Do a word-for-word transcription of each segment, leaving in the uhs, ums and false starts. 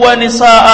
ونساء،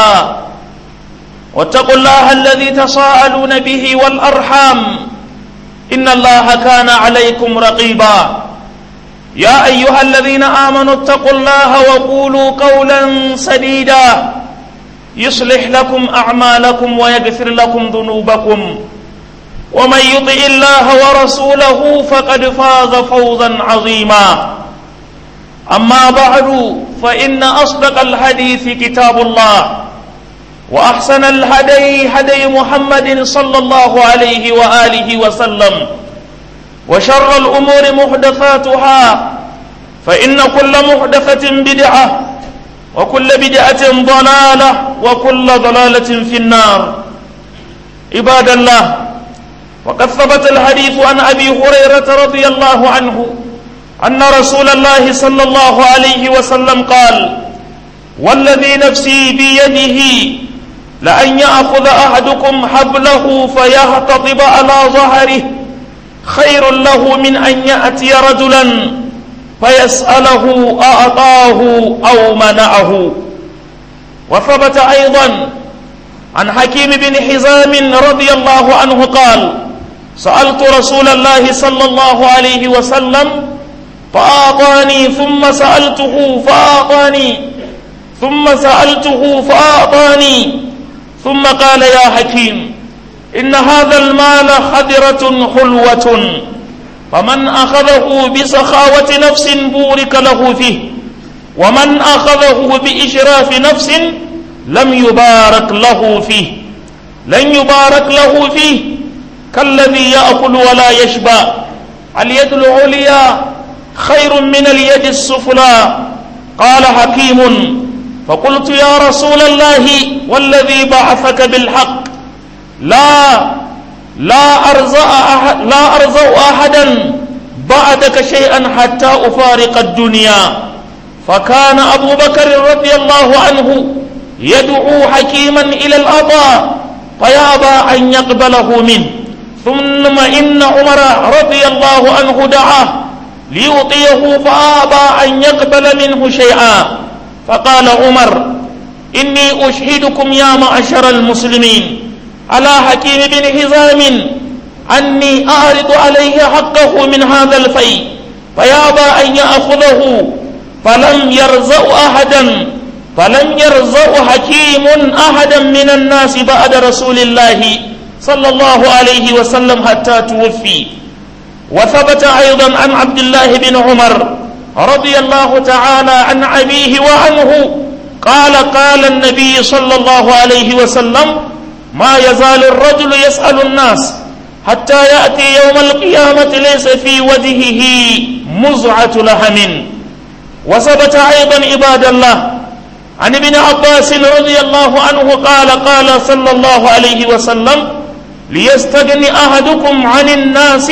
واتقوا الله الذي تساءلون به والأرحام، إن الله كان عليكم رقيبا. يا أيها الذين آمنوا اتقوا الله وقولوا قولا سديدا يصلح لكم أعمالكم ويغفر لكم ذنوبكم، ومن يطع الله ورسوله فقد فاز فوزا عظيما. أما بعد، فإن أصدق الحديث كتاب الله، وأحسن الهدي هدي محمد صلى الله عليه وآله وسلم، وشر الأمور محدثاتها، فإن كل محدثة بدعة، وكل بدعة ضلالة، وكل ضلالة في النار. عباد الله، وقد ثبت الحديث عن أبي هريرة رضي الله عنه أن رسول الله صلى الله عليه وسلم قال: والذي نفسي بيده لأن يأخذ أحدكم حبله فيهتطب على ظهره خير له من أن يأتي رجلا فيسأله أعطاه أو منعه. وثبت أيضا عن حكيم بن حزام رضي الله عنه قال: سألت رسول الله صلى الله عليه وسلم فأعطاني، ثم سألته فأعطاني، ثم سألته فأعطاني، ثم قال: يا حكيم، إن هذا المال خضرة حلوة، فمن أخذه بسخاوة نفس بورك له فيه، ومن أخذه بإشراف نفس لم يبارك له فيه لن يبارك له فيه كالذي يأكل ولا يشبع. اليد العليا خير من اليد السفلى. قال حكيم: فقلت يا رسول الله والذي بعثك بالحق، لا لا أرزق أحد لا أرزق أحدا بعدك شيئا حتى أفارق الدنيا. فكان أبو بكر رضي الله عنه يدعو حكيما إلى العطاء فيأبى أن يقبله منه، ثم إن عمر رضي الله عنه دعاه ليعطيه فأبى أن يقبل منه شيئا، فقال عمر: إني أشهدكم يا معشر المسلمين على حكيم بن حزام أني أعرض عليه حقه من هذا الفيء فيأبى أن يأخذه، فلم يرزق أحدا فلم يرزق حكيم أحدا من الناس بعد رسول الله صلى الله عليه وسلم حتى توفي. وثبت أيضا عن عبد الله بن عمر رضي الله تعالى عن أبيه وعنه قال: قال النبي صلى الله عليه وسلم: ما يزال الرجل يسأل الناس حتى يأتي يوم القيامة ليس في وجهه مزعة لحم. وثبت أيضا عباد الله عن ابن عباس رضي الله عنه قال: قال صلى الله عليه وسلم: ليستغني أحدكم عن الناس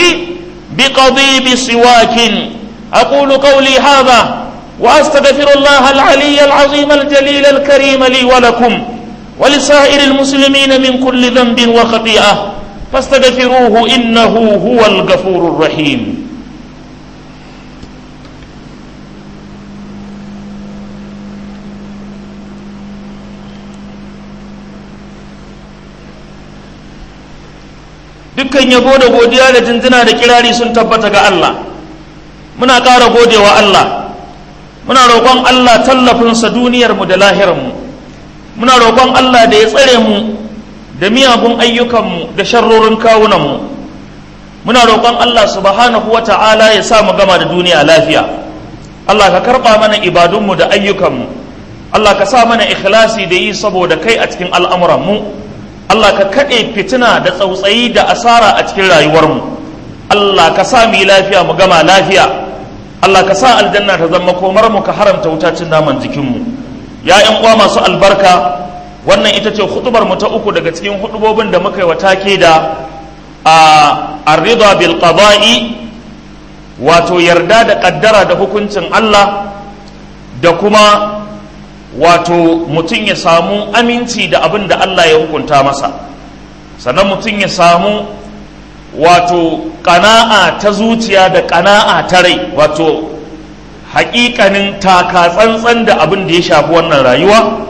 بقضيب سواك. أقول قولي هذا وأستغفر الله العلي العظيم الجليل الكريم لي ولكم ولسائر المسلمين من كل ذنب وخطيئة، فاستغفروه إنه هو الغفور الرحيم. dukkan yabo da godiya da jinjina da kirari sun tabbata ga Allah. Muna ƙara godewa Allah, muna roƙon Allah tallafinsa duniyarmu da lahirarmu, muna roƙon Allah da ya tsare mu da miyagun ayyukanmu da sharrorin kawunanmu, muna roƙon Allah subhanahu wa ta'ala ya sa mu gama da duniya lafiya. Allah ka karɓa mana ibadunmu da ayyukanmu, Allah ka sa mana ikhlasi da yi saboda kai a cikin al'amuranmu, Allah ka kaɗe fitina da tsautsayi da asara a cikin rayuwarmu, Allah ka sa mu yi lafiya mu gama lafiya, Allah ka sa aljanna ta zama komar mu, ka haramta wutacin naman jikinmu. Ya ƴan uwa masu albarka, wannan ita ce hutubar mu ta uku daga cikin hudubobin da muka yi wa take da a ar-ridha bil qada'i, wato yarda da kaddara da hukuncin Allah, da kuma wato mutum ya samu aminci da abin da Allah ya hukunta masa, sannan mutum ya samu wato ƙana'a ta zuciya da ƙana'a ta rai, wato haƙiƙanin taka tsantsan da abin da ya shafi wannan rayuwa,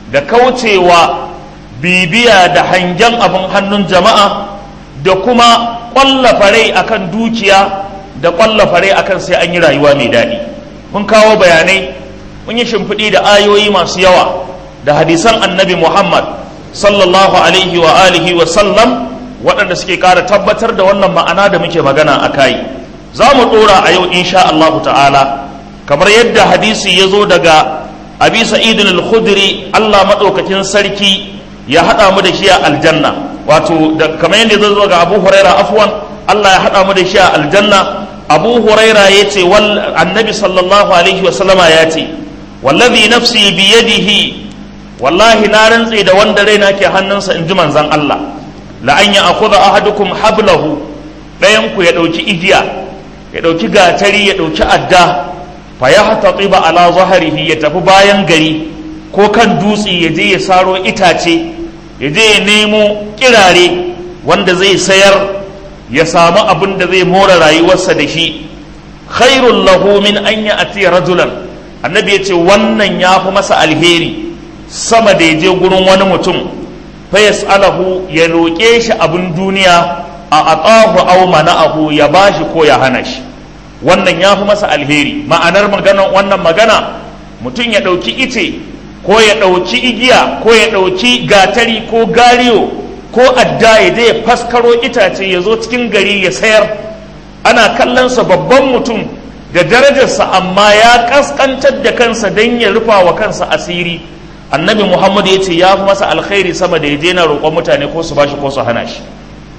da kaucewa bibiya da hangen abin hannun jama'a da kuma ƙwallafa rai akan dukiya da ƙwallafa rai akan sai an yi rayuwa mai daɗi. Mun kawo bayanai, mun yi shimfiɗi da ayoyi masu yawa da hadisan annabi Muhammad sallallahu alaihi wa alihi wa sallam waɗanda suke ƙara tabbatar da wannan ma'ana da muke magana a kai. Za mu ɗora a yau insha Allah ta'ala kamar yadda hadisi ya zo daga Abi Sa'idin al-Khudri, Allah maɗaukakin sarki ya haɗa mu da shi a aljanna, wato kamar yadda zai zo ga Abu Huraira afwan, Allah ya haɗa mu da shi a aljanna. Abu Huraira ya ce annabi sallallahu alaihi wa sallama ya ce wallazi nafsi biyadihi, wallahi na rantse da wanda raina ke hannunsa in ji manzon Allah, la an ya akhudha ahadukum hablahu, ɗayan ku ya ɗauki igiya, ya ɗauki gatari, ya ɗauki adda, fa yahtatiba ala zahrihi, ya tafi bayan gari ko kan dutse, ya je ya saro itace, ya je ya nemo kirare wanda zai sayar ya samu abin da zai more rayuwarsa da shi. Khairul lahu min an ya'ti rajulan, annabi ya ce wannan ya fi masa alheri sama da ya je gurin wani mutum fa yas'alahu, ya roƙe shi abin duniya, a atahu aw mana'ahu, ya bashi ko ya hana shi. Wannan ya fi masa alheri. Ma'anar maganan wannan magana, mutum ya ɗauki ice ko ya ɗauki igiya ko ya ɗauki gatari ko gariyo ko adda, ya je ya faskaro itace ya zo cikin gari ya sayar. Ana kallonsa babban mutum da darajarsa, amma ya kaskantar da kansa don ya rufa wa kansa asiri. Annabi Muhammad ya ce ya fi masa alkhairi sama da ya je na roƙon mutane ko su bashi ko su hana shi.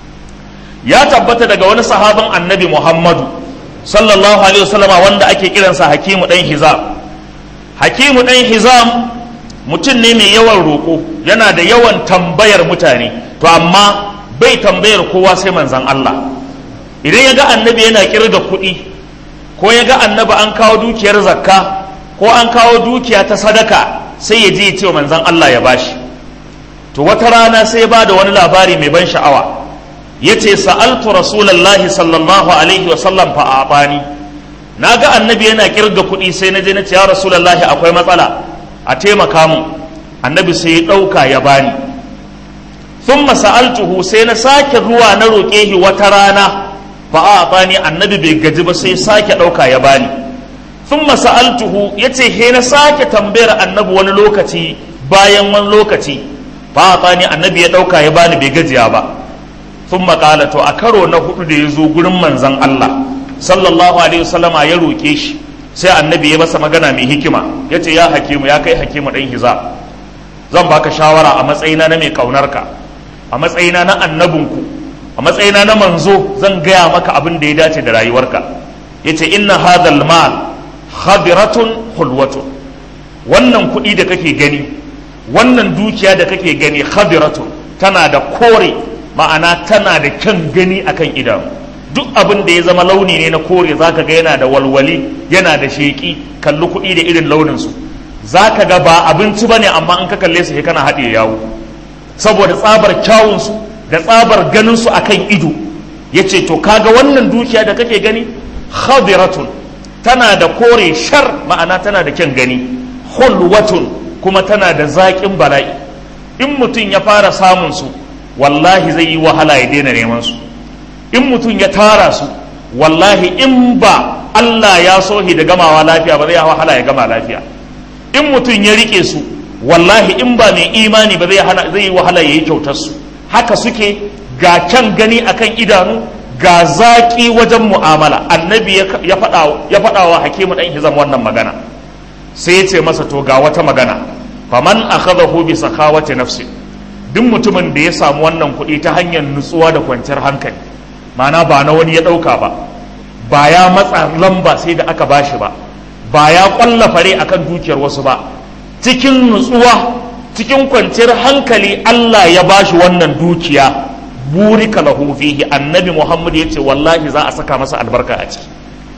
Ya tabbata daga wani sahaban annabi Muhammadu sallallahu alaihi wasallama wanda ake kiransa Hakimu dan Hizam. Hakimu dan Hizam mutum ne mai yawan roƙo, yana da yawan tambayar mutane, to amma bai tambayar kowa sai manzon Allah. Idan ya ga annabi yana kirga kuɗi, ko ya ga annabi an kawo dukiyar zakka ko an kawo dukiya ta sadaka, sai ya je ya ce wa manzon Allah ya bashi. To wata rana sai ya bada wani labari mai ban sha'awa, yace sa'altu rasulullahi sallallahu alaihi wasallam fa abani, naga annabi yana kirga kuɗi sai na je na ce ya rasulullahi akwai matsala, a taimaka mu. Annabi sai ya ɗauka ya bani. Thumma sa'altuhu, sai na sake zuwa na roƙe shi wata rana fa abani, annabi bai gaji ba sai sake ɗauka ya bani. Thumma sa'altuhu, yace he na sake tambayar annabi wani lokaci bayan wani lokaci, fa abani, annabi ya ɗauka ya bani, bai gajiya ba. Sun makala, to a karo na hudu da ya zo gurin manzan Allah sallallahu alaihi wasallama ya roƙe shi, sai annabi ya masa magana mai hikima, ya ce ya Hakimu, ya kai Hakimu ɗan Hizam, zan baka shawara a matsayina na mai ƙaunarka, a matsayina na annabinku, a matsayina na manzo, zan gaya maka abin da ya dace da rayuwarka. Ya ce inna hadhal mal khadiratun hulwatun, wannan kuɗi da kake gani, wannan dukiya da kake gani, khadiratun, tana da kore, ma'ana tana da kyan gani akan idanu. Duk abin da ya zama launi ne na kore, zaka ga yana da walwali, yana da sheƙi. Kalli kuɗi da irin launinsu, zaka ga ba abinci bane, amma in ka kalle su kana haɗe yawo saboda tsabar kyawunsu da tsabar ganinsu akan ido. Yace to kaga wannan dukiya da kake gani, khadiratun, tana da kore shar, ma'ana tana da kyan gani. Hulwatun, kuma tana da zaƙin bala'i. In mutum ya fara samun su, wallahi zai yi wahala ya daina neman su. In mutum ya tara su, wallahi in ba Allah ya sohi da gamawa lafiya ba zai wahala ya gama lafiya. In mutum ya rike su, wallahi in ba mai imani ba zai yi wahala ya yi kyautar su. Haka suke, ga kyan gani akan idanu, ga zaƙi wajen mu'amala. Annabi ya faɗa wa Hakimu ɗan Hizam wannan magana, sai ya ce masa to ga wata magana, faman akhadahu bi sakhawati nafsi, duk mutumin da ya samu wannan kuɗi ta hanyar nutsuwa da kwanciyar hankali, ma'ana ba na wani ya ɗauka ba, ba ya matsa lamba sai da aka bashi ba, ba ya ƙwalla fare akan dukiyar wasu ba, cikin nutsuwa, cikin kwanciyar hankali Allah ya bashi wannan dukiya, burika lahu fihi, annabi Muhammad ya ce wallahi za a saka masa albarka a ciki.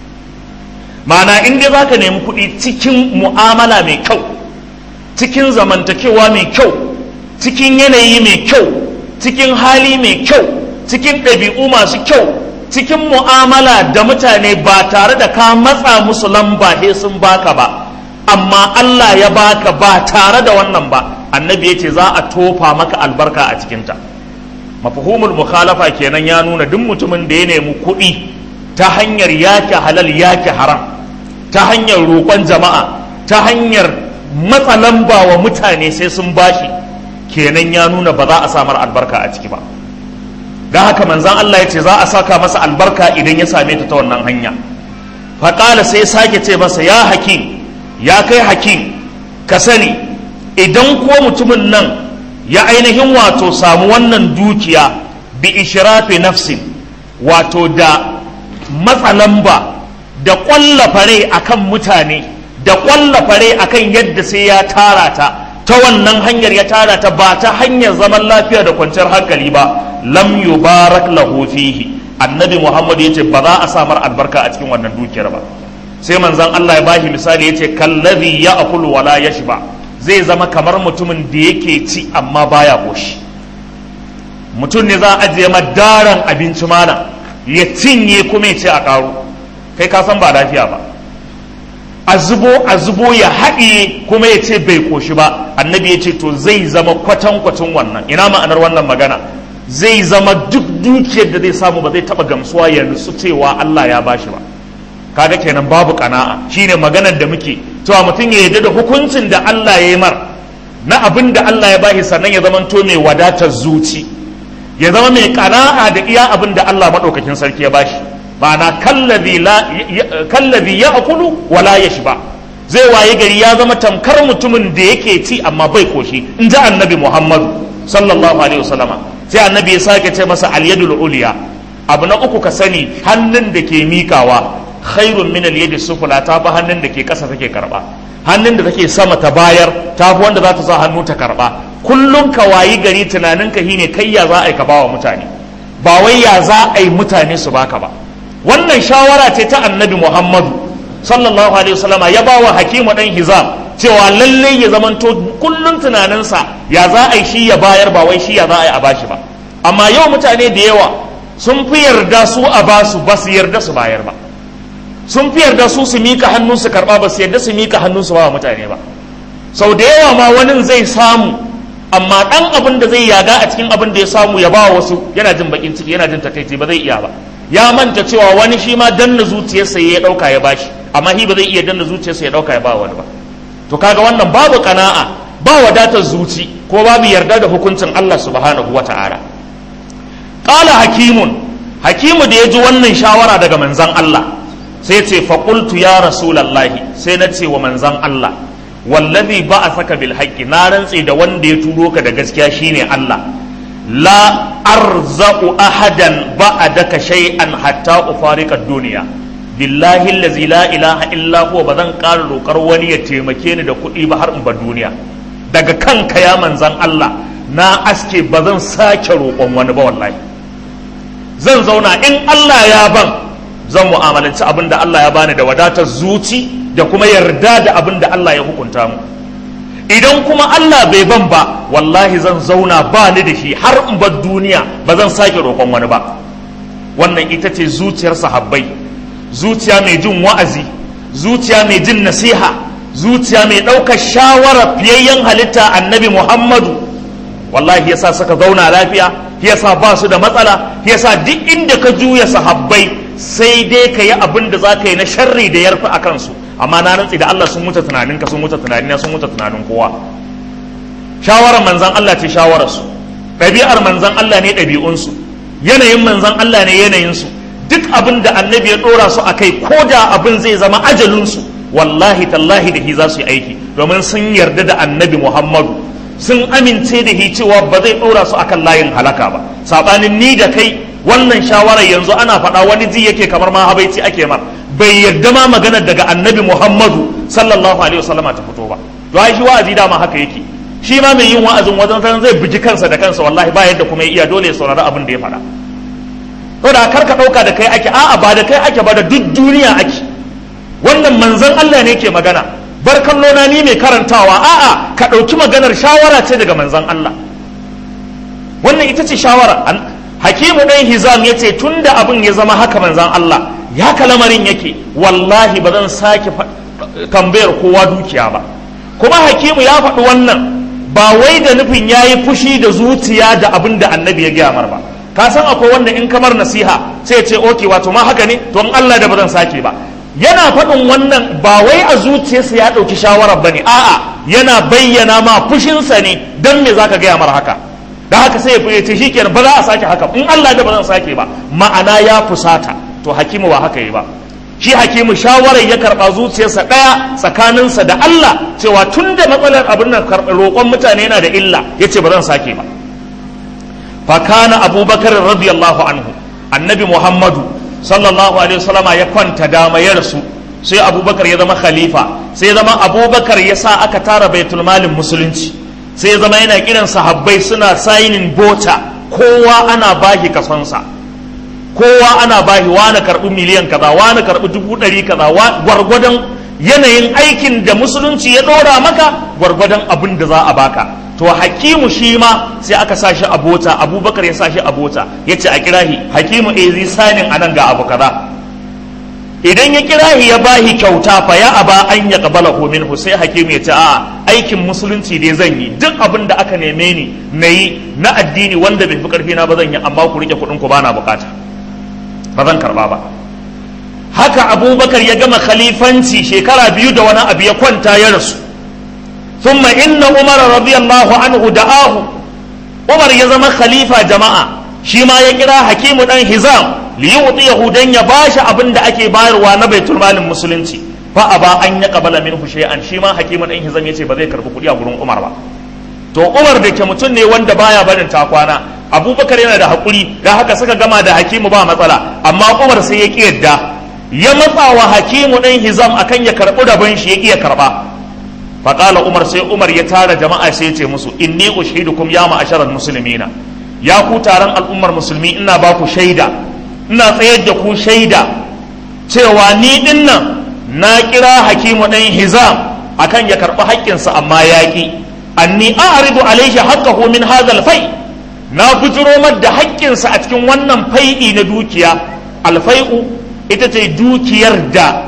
Ma'ana in dai zaka nemi kuɗi cikin mu'amala mai kyau, cikin zamantakewa mai kyau, cikin yanayi mai kyau, cikin hali mai kyau, cikin ɗabi'u masu kyau, cikin mu'amala da mutane ba tare da ka matsa musu lamba sai sun baka ba, amma Allah ya baka ba tare da wannan ba, annabi yace za a tofa maka albarka a cikinta. Mafhumul mukhalafa kenan ya nuna duk mutumin da ya nemi kuɗi ta hanyar yake halal yake haram, ta hanyar roƙon jama'a, ta hanyar matsalamba wa mutane sai sun bashi, kenan ya nuna ba za a samar albarka a ciki ba. don haka manzan Allah ya ce za a saka masa albarka idan ya same ta ta wannan hanya. Faƙala sai sake ce masa, ya hakim, ya kai hakim, ka sani idan ko mutumin nan ya ainihin wato samu wannan dukiya bi ishrafi nafsin, wato da matsalamba da ƙwallafa rai akan mutane, da ƙwallafa rai akan yadda sai ya tara ta ta wannan hanyar, ya tara ta ba ta hanyar zaman lafiya da kwanciyar hankali ba, lam yubarak lahu fihi. Annabi Muhammad yace ba za a samar albarka a cikin wannan dukiyar ba. Sai manzon Allah ya bashi misali yace kallazi ya'kulu wala yashba, zai zama kamar mutumin da yake ci amma baya koshi. Mutum ne za a ajiye madaran abinci mana ya cinye kuma ya ce a karo, kai ka san ba lafiya ba. A zubo a zubo ya haɗiye kuma ya ce bai koshi ba. Annabi ya ce to zai zama kwatankwacin wannan. Ina ma'anar wannan magana? Zai zama duk dukiyar da zai samu ba zai taba gamsuwa ya nutsu cewa Allah ya bashi ba. Kaga kenan babu kana'a, shine maganar da muke cewa mutum ya yarda da hukuncin da Allah ya yi mar na abin da Allah ya bashi, sannan ya zama to mai wadatar zuci, ya zama mai kana'a da iya abin da Allah madaukakin sarki ya bashi. Ma'ana kallazi la kallazi ya'kulu wala yashba, zai waye gari ya zama tamkar mutumin da yake ci amma bai koshi, in ji Annabi Muhammad sallallahu alaihi wasallama. Sai annabi ya sake ce masa al-yadul uliya, abu na uku ka sani hannun da ke mikawa khairun min al-yadi sufla, ta fi hannun da ke kasa take karba. Hannun da take sama ta bayar ta fi wanda za ta sa hannu ta karba. Kullum ka wayi gari tunaninka shine kai ya za a yi ka bawa mutane, ba wai ya za a yi mutane su baka ba. Wannan shawara ce ta annabi Muhammadu sallallahu alaihi wasallama ya bawa Hakimu dan Hizam cewa lallai ya zamanto kullum tunaninsa ya za a yi shi ya bayar, ba wai shi ya za a yi a bashi ba. Amma yau mutane da yawa sun fi yarda su a basu, ba su yarda su bayar ba. Sun fi yarda su su mika hannu su karba, ba su yarda su mika hannu su ba wa mutane ba. Sau da yawa ma wani zai samu, amma dan abin da zai yaga a cikin abin da ya samu ya ba wasu, yana jin bakin ciki, yana jin takaici, ba zai iya ba. Ya manta cewa wani shi ma danna zuciyarsa ya dauka ya bashi, amma shi ba zai iya danna zuciyarsa ya dauka ya ba wani ba. To kaga wannan babu kana'a, ba wadatar zuci, ko babu yarda da hukuncin Allah subhanahu wata'ala. Qala hakimun, hakimu da ya ji wannan shawara daga manzan Allah sai ce fa qultu ya rasulallahi, sai na ce wa manzan Allah, wallazi ba'athaka bil haqqi, na rantse da wanda ya turo ka da gaskiya shine Allah, la arzaqu ahadan ba'daka shay'an hatta ufarika ad-dunya, billahi allazi la ilaha illa huwa, ba zan ƙara roƙar wani ya taimake ni da kuɗi ba har in bar duniya. Daga kanka ya manzan Allah na aske, ba zan sake roƙon wani ba. Wallahi zan zauna, in Allah ya ban zan mu'amalanci abin da Allah ya bani da wadatar zuci da kuma yarda da abin da Allah ya hukunta mu. Idan kuma Allah bai ban ba, wallahi zan zauna ba ni da shi har in bar duniya, ba zan sake roƙon wani ba. Wannan ita ce zuciyar sahabbai, zuciya mai jin wa'azi, zuciya mai jin nasiha, zuciya mai ɗaukar shawara fiyayyen halitta annabi Muhammadu. Wallahi yasa suka zauna lafiya, yasa ba su da matsala, yasa duk inda ka juya sahabbai sai dai ka yi abin da za ka yi na sharri da yarfi a kansu, amma na rantsi da Allah sun wuce tunaninka, sun wuce tunanina, sun wuce tunanin kowa. Shawarar manzan Allah ce shawararsu, ɗabi'ar manzan Allah ne ɗabi'unsu, yanayin manzan Allah ne yanayinsu. Duk abin da annabi ya ɗora su a kai, ko da abin zai zama ajalinsu, wallahi tallahi da hi za su yi aiki, domin sun yarda da annabi Muhammadu, sun amince da hi cewa ba zai ɗora su akan layin halaka ba. Saɓanin ni da kai, wannan shawarar yanzu ana faɗa wani ji yake kamar ma habaici ake mar, bai yarda ma maganar daga annabi Muhammadu sallallahu alaihi wasallam ta fito ba. To ai shi wa'azi dama haka yake, shi ma mai yin wa'azin wajen san zai buji kansa da kansa, wallahi ba yadda kuma ya iya, dole ya saurari abin da ya faɗa. To da kar ka ɗauka da kai ake, a'a ba da kai ake ba, da duk duniya ake. Wannan manzon Allah ne ke magana, bar kallo na ni mai karantawa, a'a ka ɗauki maganar shawara ce daga manzon Allah. Wannan ita ce shawara. Hakimu ɗan Hizam ya ce tun da abin ya zama haka manzon Allah ya kalamarin yake, wallahi ba zan sake tambayar kowa dukiya ba. Kuma Hakimu ya faɗi wannan ba wai da nufin ya yi fushi da zuciya da abin da annabi ya gaya mar ba. Ka san akwai wanda in kamar nasiha sai ya ce oke wato ma haka ne, to in Allah da ba zan sake ba. Yana faɗin wannan ba wai a zuciyarsa ya ɗauki shawarar ba ne, a'a yana bayyana ma fushinsa ne, don me za ka gaya mar haka. Da haka sai ya ce shi kenan ba za a sake haka, in Allah da ba zan sake ba, ma'ana ya fusata. To hakimu ba haka yi ba. Shi hakimu shawarar ya karɓa zuciyarsa ɗaya tsakaninsa da Allah cewa tun da matsalar abin nan roƙon mutane yana da illa, ya ce ba zan sake ba. Fakana abubakar radiyallahu anhu, annabi muhammadu sallallahu alaihi wasallama ya kwanta dama ya rasu, sai abubakar ya zama khalifa, sai ya zama abubakar ya sa aka tara baitul malin musulunci, sai ya zama yana kiran sahabbai suna sainin bota, kowa ana bashi kasonsa, kowa ana bashi wani karɓi miliyan kaza, wani karɓi dubu ɗari kaza, gwargwadon yanayin aikin da musulunci ya ɗora maka gwargwadon abin da za a baka. To hakimu shi ma sai aka sa shi a bota, abubakar ya sa shi a bota, ya ce a kirahi hakimu e zai sanin anan ga abu kaza. Idan ya kirahi ya bahi kyauta fa ya aba an ya kabala minhu, sai hakimu ya ce a aikin musulunci dai zan yi, duk abin da aka neme ni na yi na addini wanda bai fi karfi na ba zan yi, amma ku rike kuɗin ku bana bukata, ba zan karba ba. Haka abubakar ya gama khalifanci shekara biyu da wani abu ya kwanta ya rasu. ثم إن عمر رضي الله عنه دعاه عمر يزم خليفة جماعة شما يكرا حكيم دان هزام ليعطيه دان يباش أبن دا أكي باير وانا بيت المال المسلمين فأبا أن يقبل منه شيئا شما حكيم دان هزام يتي بذي كربو كليا برون عمر با to Umar da ke mutum ne wanda baya barin takwana, Abubakar yana da hakuri da haka suka gama da Hakimu ba matsala, amma Umar sai ya ki yadda ya matsa wa Hakimu dan Hizam akan ya karɓi rabon shi ya ki ya karɓa. faƙala umar sai umar ya tara jama'a sai ya ce musu inni ushidukum ya ma'asharal muslimina, ya ku taron al'ummar musulmi ina ba ku shaida, ina tsayar da ku shaida cewa ni dinnan na kira hakimu ɗan hizam akan ya karɓi haƙƙinsa amma yaƙi, anni a'ridu alaihi haqqahu min hadha al-fai, na bujiro mar da haƙƙinsa a cikin wannan fai'i na dukiya. Alfai'u ita ce dukiyar da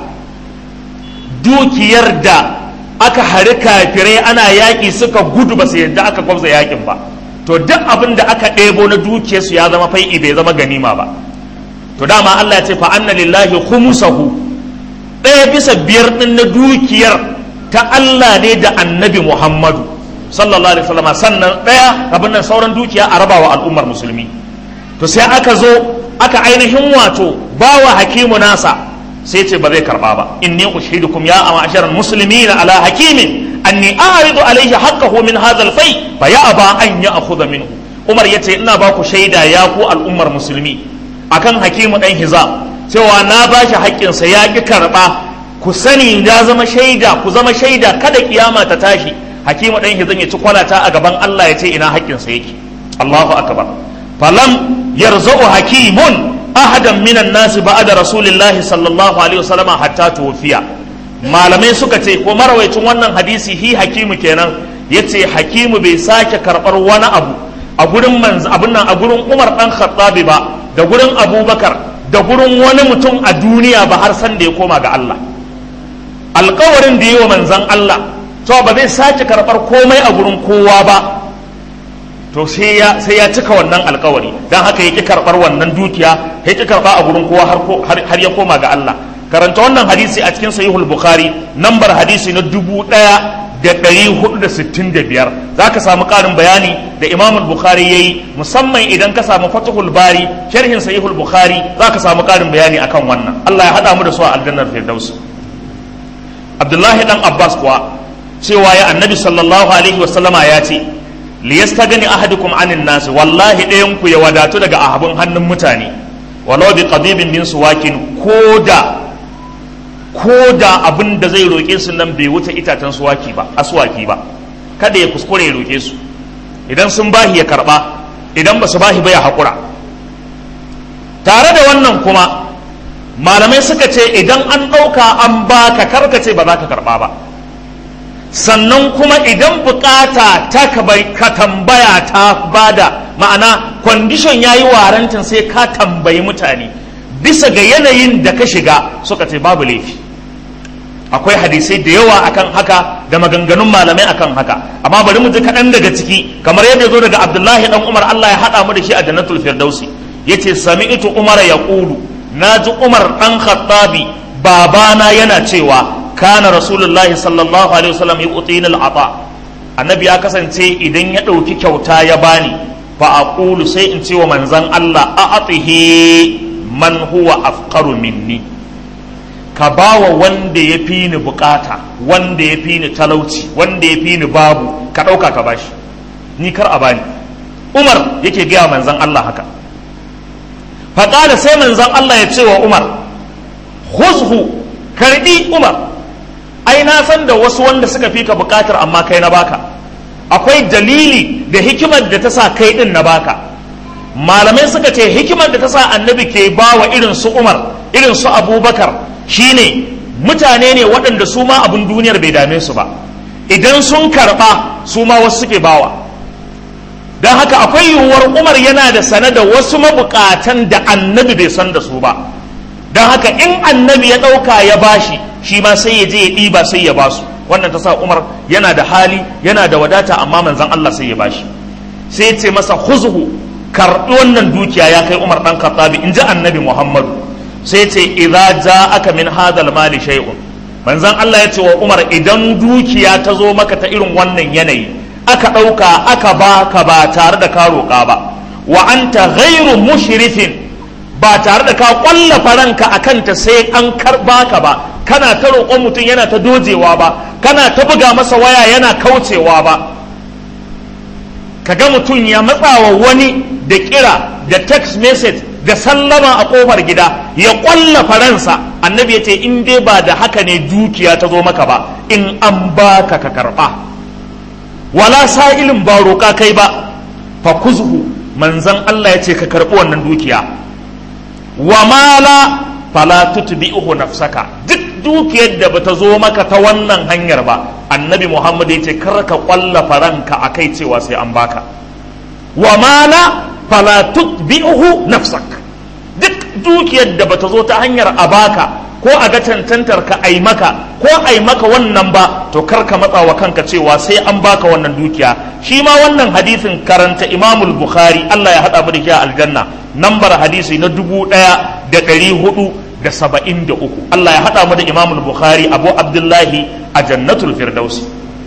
dukiyar da aka hari kafirai ana yaƙi suka gudu ba su yadda aka gwabza yaƙin ba, to duk abin da aka ɗebo na dukiyarsu ya zama fai'i bai zama ganima ba. To dama Allah ya ce fa anna lillahi khumsahu, ɗaya bisa biyar ɗin na dukiyar ta Allah ne da annabi Muhammadu sallallahu alaihi wasallam, sannan ɗaya abin nan sauran dukiya a rabawa al'ummar musulmi. To sai aka zo aka ainihin wato bawa hakimu nasa, sai ce ba zai karba ba. inni ushidukum ya ma'asharal muslimina ala hakimin anni a'ridu alayhi haqqahu min hadha al-fai fa ya'ba an ya'khudha minhu. Umar yace ina ba ku shaida ya ku al'ummar musulmi akan hakimu dan hizam cewa na ba shi haƙƙin sa ya ki karba, ku sani ya zama shaida, ku zama shaida kada kiyama ta tashi hakimu dan hizam ya ci kwalata a gaban Allah ya ce ina haƙƙin sa yake. Allahu akbar. falam yarza'u hakimun ahadan minan nasi ba'da rasulillahi sallallahu alaihi wasallam hatta tuwfiya. Malamai suka ce ko marawaicin wannan hadisi hi hakimu kenan yace hakimu bai sake karbar wani abu a gurin manzo abin nan a gurin Umar dan Khattabi ba, da gurin Abubakar, da gurin wani mutum a duniya ba har san da ya koma ga Allah. Alƙawarin da yi wa manzon Allah to ba zai sake karbar komai a gurin kowa ba, to sai ya sai ya cika wannan alkawari, dan haka yake karbar wannan dukiya, yake karba a gurin kowa har har ya koma ga Allah. Karanta wannan hadisi a cikin sahihul bukhari, nambar hadisi na dubu ɗaya da ɗari hudu da sittin da biyar, zaka samu ƙarin bayani da Imam Bukhari yayi, musamman idan ka samu Fathul Bari sharhin sahihul bukhari zaka samu ƙarin bayani akan wannan. Allah ya hada mu da su a aljannar firdaus. Abdullahi dan Abbas kuwa cewa ya annabi sallallahu alaihi wasallama ya ce liyastagani ahadukum anin nas, wallahi ɗayan ku ya wadatu daga ahabun hannun mutane, walau bi qadibin min suwakin, koda koda abin da zai roke su nan bai wuce itatan suwaki ba, aswaki ba, kada ya kuskure ya roke su, idan sun bahi ya karba, idan ba su bahi ba ya haƙura. Tare da wannan kuma malamai suka ce idan an ɗauka an baka karkace ba za ka karba ba, sannan kuma idan bukata ta ka tambaya ta bada, ma'ana kwandishon ya yi warantin sai ka tambayi mutane bisa ga yanayin da ka shiga, suka ce babu laifi. akwai hadisai da yawa akan haka da maganganun malamai akan haka, amma bari mu ji kaɗan daga ciki kamar yadda zo daga Abdullahi dan Umar, Allah ya haɗa mu da shi a Jannatul Firdausi. Yace sami'tu Umar yaqulu, naji Umar dan Khattabi babana yana cewa kana Rasulullahi sallallahu alaihi wasallam yu'tina al-ata, annabi ya kasance idan ya ɗauki kyauta ya bani fa aqulu sai in ce wa manzon Allah a'atihi man huwa afqaru minni, ka bawa wanda ya fi ni bukata, wanda ya fi ni talauci, wanda ya fi ni babu, ka ɗauka ka bashi, ni kar a bani. Umar yake gaya manzon Allah haka. faƙala sai manzon Allah ya ce wa Umar khuzhu, karbi Umar, ai na san da wasu wanda suka fi ka bukatar amma kai na baka, akwai dalili da hikimar da ta sa kai din na baka. Malamai suka ce hikimar da ta sa annabi ke bawa irin su Umar, irin su Abubakar, shine mutane ne waɗanda su ma abin duniyar bai dame su ba, idan sun karɓa su ma wasu suke bawa. Don haka akwai yiwuwar Umar yana da sane da wasu mabukatan da annabi bai san da su ba, don haka in annabi ya ɗauka ya bashi, shi ma sai ya je ya ɗiba sai ya basu. Wannan ta sa Umar yana da hali, yana da wadata, amma manzon Allah sai ya bashi, sai ya ce masa khuzhu, karɓi wannan dukiya ya kai Umar ɗan Khattabi, in ji annabi Muhammadu. Sai ce idza ja'aka min hadal mali shay'un, manzon Allah ya ce wa Umar idan dukiya ta zo maka ta irin wannan yanayi, aka ɗauka aka baka ba tare da ka roƙa ba, wa anta ghairu mushrifin, ba tare da ka ƙwallafa ranka a kanta sai an karɓa ka ba, kana ta roƙon mutum yana ta dojewa ba, kana ta buga masa waya yana kaucewa ba, kaga mutum ya matsawa wani da kira da text message da sallama a kofar gida ya ƙwallafa ransa. Annabi ya ce in dai ba da haka ne dukiya ta zo maka ba, in an baka ka karɓa, wala sa'ilin ba roƙa kai ba, fa kuzhu, manzon Allah ya ce ka karɓi wannan dukiya. Wa mala fala tutbi'uhu nafsaka, duk dukiyar da bata zo maka ta wannan hanyar ba, annabi Muhammad ya ce kar ka ƙwallafa ranka akai cewa sai an baka. Wa mala fala tutbi'uhu nafsak, duk dukiyar da bata zo ta hanyar a baka ko a ga cancantar ka ai maka ko ai maka wannan ba, to kar ka matsa wa kanka cewa sai an baka wannan dukiya. Shi ma wannan hadisin karanta Imamul Bukhari, Allah ya hada mu da shi a aljanna, nambar hadisi na dubu ɗaya da ɗari hudu da saba'in da uku. Allah ya hada mu da Imamul Bukhari Abu Abdullahi a Jannatul Firdausi.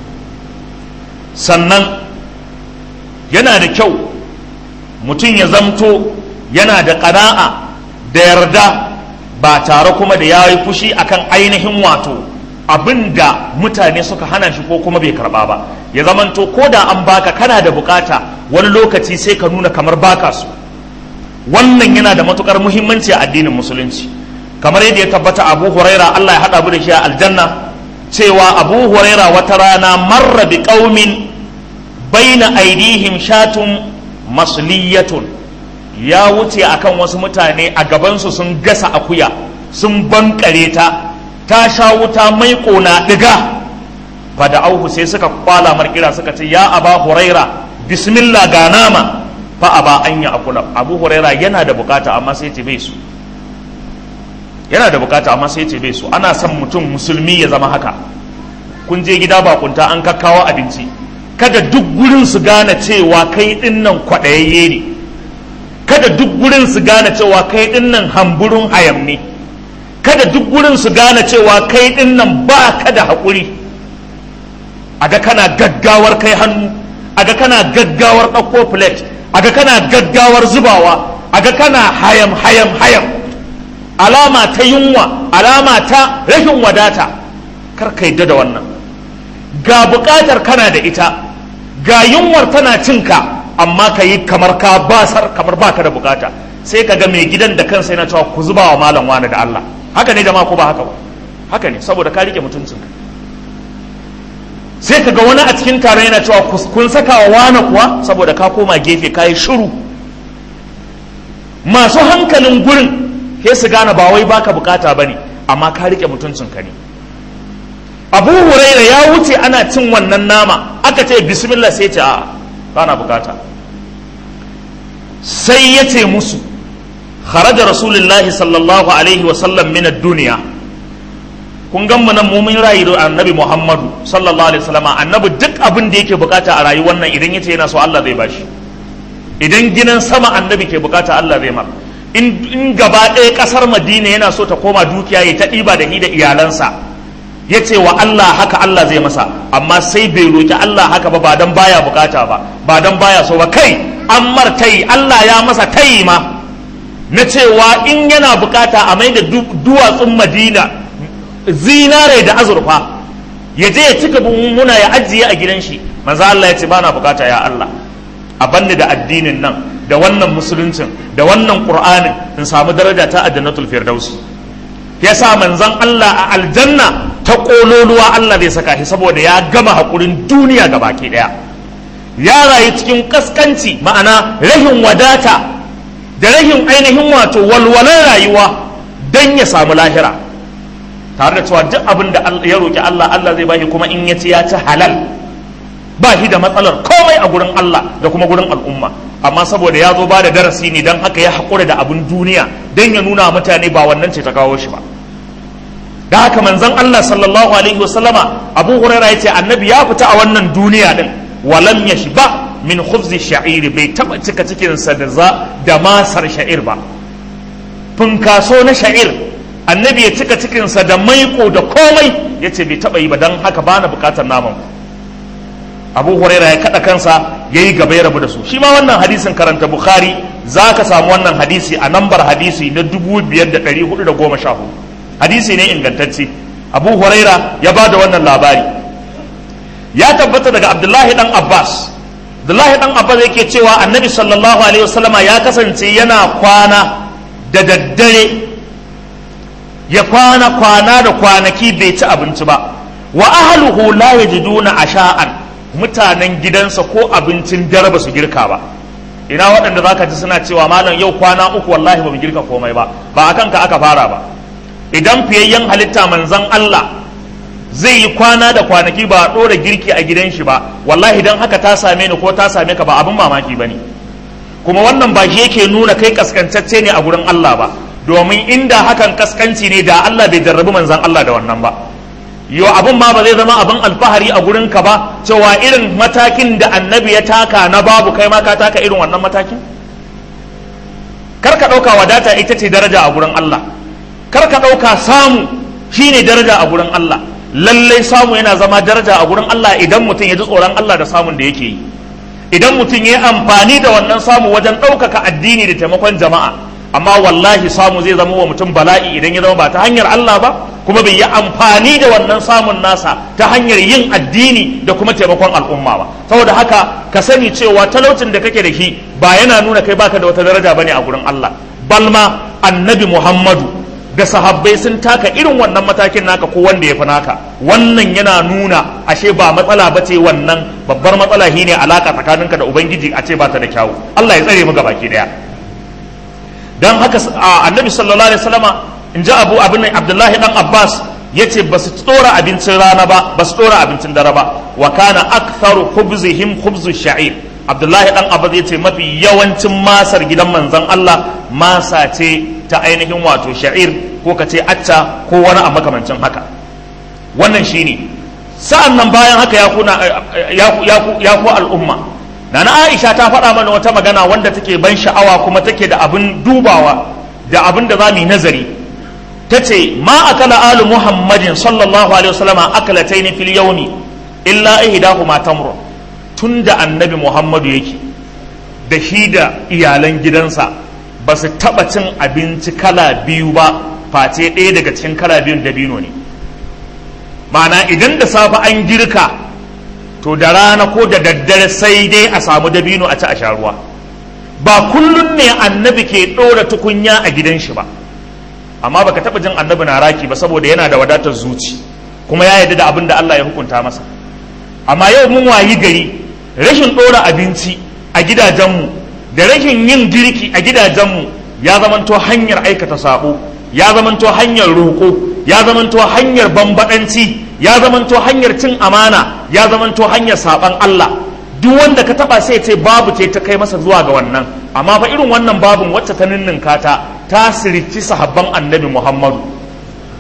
Sannan yana da kyau mutum ya zamto yana da ƙana'a da yarda, ba tare kuma da ya yi fushi akan ainihin wato abinda mutane suka hana shi ko kuma bai karba ba. Ya zamanto ko da an baka kana da bukata, wani lokaci sai ka nuna kamar baka su. Wannan yana da matukar muhimmanci a addinin musulunci, kamar yadda ya tabbata Abu Huraira, Allah ya hada mu da shi a aljanna, cewa Abu Huraira wata rana marra bi qaumin baina aidihim shatun masliyatun, ya wuce akan wasu mutane a gabansu sun gasa akuya sun bankare ta ta sha wuta mai kona diga. Fada auhu, sai suka kwala markira suka ce ya Aba Huraira bismillah ga nama, fa aba an ya akula. Abu Huraira yana da bukata amma sai ce bai su, yana da bukata amma sai ce bai su. Ana son mutum musulmi ya zama haka. Kun je gida bakunta an kakkawo abinci, kada duk gurin su gane cewa kai dinnan kwadayayye ne, kada duk gurin su gane cewa kai dinnan hamburun hayam ne, kada duk gurin su gane cewa kai dinnan ba ka da haƙuri. Aga kana gaggawar kai hannu, aga kana gaggawar ɗauko plate, aga kana gaggawar zubawa, aga kana hayam hayam hayam, alama ta yunwa, alama ta rashin wadata. Kar ka yadda da wannan. Ga buƙatar kana da ita, ga yunwar tana cinka, amma ka yi kamar ka basar, kamar baka da bukata. Sai ka ga mai gidan da kansa yana cewa ku zuba wa malam wani da Allah. Haka ne jama'a ko ba haka ba? Haka ne, saboda ka rike mutuncinka. Sai ka ga wani a cikin taron yana cewa kun saka wa wani kuwa, saboda ka koma gefe ka yi shiru. Masu hankalin gurin sai su gane ba wai baka bukata bane, amma ka rike mutuncinka ne. Abu Huraira ya wuce ana cin wannan nama, aka ce bismillah sai ce a bana bukata. Sai ya ce musu kharaja rasulullahi sallallahu alaihi wasallam min ad-dunya, kun gan mu nan mu mun rayu annabi Muhammadu sallallahu alaihi wasallam, annabi duk abin da yake bukata a rayuwar nan idan yace yana so Allah zai bashi. Idan ginin sama annabi ke bukata Allah zai mar. In, in gaba ɗaya ƙasar Madina yana so ta koma dukiya ya ta ɗiba da ni da iyalansa, ya ce wa Allah haka Allah zai masa, amma sai bai roƙi Allah haka ba, ba dan baya bukata ba, ba dan baya so ba, kai an mar tayi, Allah ya masa tayi ma na cewa in yana bukata a mai da duwatsun Madina zinare da azurfa, ya je ya cika muna ya ajiye a gidan shi. Manzo Allah ya ce bana bukata ya Allah, a banni da addinin nan, da wannan musuluncin, da wannan Qur'anin, in samu daraja ta Jannatul Firdaus. Yasa manzon Allah a aljanna ta kololuwa Allah zai saka shi, saboda ya gama hakurin duniya gabaki daya. Ya rayu cikin kaskanci, ma'ana rahin wadata da rahin ainihin wato walwalar rayuwa dan ya samu lahira, tare da cewa duk abin da ya roki Allah, Allah zai bashi, kuma in ya ci ya ci halal, ba shi da matsalar komai a gurin Allah da kuma gurin al'umma. Amma saboda ya zo ba da darasi ne, don haka ya haƙura da abin duniya don ya nuna mutane ba wannan ce ta kawo shi ba. Da haka manzon Allah sallallahu alaihi wasallama, Abu Hurairah ya ce annabi ya fita a wannan duniya din, walam yashba min khubzi sha'iri, bai taba cika cikinsa da za da masar sha'ir ba, funkaso na sha'ir annabi ya cika cikinsa da maiko da komai, ya ce bai taba yi ba, don haka bana bukatar naman. Abu Huraira ya kada kansa ya yi gaba ya rabu da su. Shi ma wannan hadisin karanta Bukhari, za ka samu wannan hadisi a nambar hadisi na dubu biyar da ɗari hudu da goma sha hudu. Hadisi ne ingantacce. Abu Huraira ya ba da wannan labari. Ya tabbata daga Abdullahi dan Abbas. Abdullahi dan Abbas yake cewa annabi sallallahu alaihi wasallama ya kasance yana kwana da daddare, ya kwana kwana da kwanaki bai ci abinci ba. Wa ahluhu la yajiduna asha'an, mutanen gidansa ko abincin dare ba su girka ba. Ina waɗanda za ka ji suna cewa malam yau kwana uku wallahi ba mu girka komai ba, ba a kanka aka fara ba. Idan fiyayyen halitta manzon Allah zai yi kwana da kwanaki ba a ɗora girki a gidan shi ba, wallahi idan haka ta same ni ko ta same ka ba abin mamaki ba ne. Kuma wannan ba shi yake nuna kai kaskantacce ne a gurin Allah ba, domin inda hakan kaskanci ne da Allah bai jarrabi manzon Allah da wannan ba. Yo abin ma ba zai zama abin alfahari a gurin ka ba, cewa irin matakin da annabi ya taka na babu kai ma ka taka irin wannan matakin? Kar ka ɗauka wadata ita ce daraja a gurin Allah, kar ka ɗauka samu shine daraja a gurin Allah. Lallai samu yana zama daraja a gurin Allah idan mutum ya ji tsoron Allah da samun da yake yi, idan mutum ya yi amfani da wannan samu wajen ɗaukaka addini da taimakon jama'a. Amma wallahi samu zai zama wa mutum bala'i idan ya zama ba ta hanyar Allah ba, kuma bai yi amfani da wannan samun nasa ta hanyar yin addini da kuma taimakon al'umma ba. Saboda haka ka sani cewa talaucin da kake da shi ba yana nuna kai baka da wata daraja bane a gurin Allah. Balma annabi Muhammadu da sahabbai sun taka irin wannan matakin naka ko wanda ya fi naka. Wannan yana nuna ashe ba matsala ba ce, wannan babbar matsala shine alaka tsakaninka da Ubangiji a ce ba ta da kyawu. Allah ya tsare mu gabaki daya. Dan haka annabi sallallahu alaihi wasallama, in ji abu abin Abdullahi dan Abbas, ya ce ba su tsora abincin rana ba, ba su tsora abincin dare ba. Wa kana aktharu khubzihim khubzu sha'ir. Abdullahi dan Abbas ya ce mafi yawancin masar gidan manzon Allah masa ce ta ainihin wato sha'ir, ko ka ce acca ko wani a makamancin haka. Wannan shine. Sa'an nan bayan haka ya kuna ya ku al'umma, Nana Aisha ta faɗa mana wata magana wanda take ban sha'awa kuma take da abin dubawa da abin da za mu yi nazari. Ta ce ma akala alu Muhammadin sallallahu alaihi wasallama akalataini fil yawmi illa ihdahuma tamrun. Tunda annabi Muhammadu yake da shi da iyalan gidansa ba su taɓa cin abinci kala biyu ba, face ɗaya daga cikin kala biyun dabino ne. Ma'ana idan da safe an girka, to da rana ko da daddare sai dai a samu dabino a ci a sha ruwa. Ba kullum ne annabi ke ɗora tukunya a gidan shi ba, amma baka taɓa jin annabi na raki ba, saboda yana da wadatar zuci kuma ya yarda da abin da Allah ya hukunta masa. Amma yau mun wayi gari, rashin ɗora abinci a gidajenmu da rashin yin girki a gidajenmu ya zamanto hanyar aikata sabo, ya zamanto hanyar roƙo, ya zamanto hanyar bambaɗanci, ya zamanto hanyar cin amana, ya zamanto hanyar saban Allah. Duk wanda ka taba sai ce babu ce ta kai masa zuwa ga wannan. Amma fa irin wannan babun wacce ta ninninka ta ta sirci sahabban annabi Muhammadu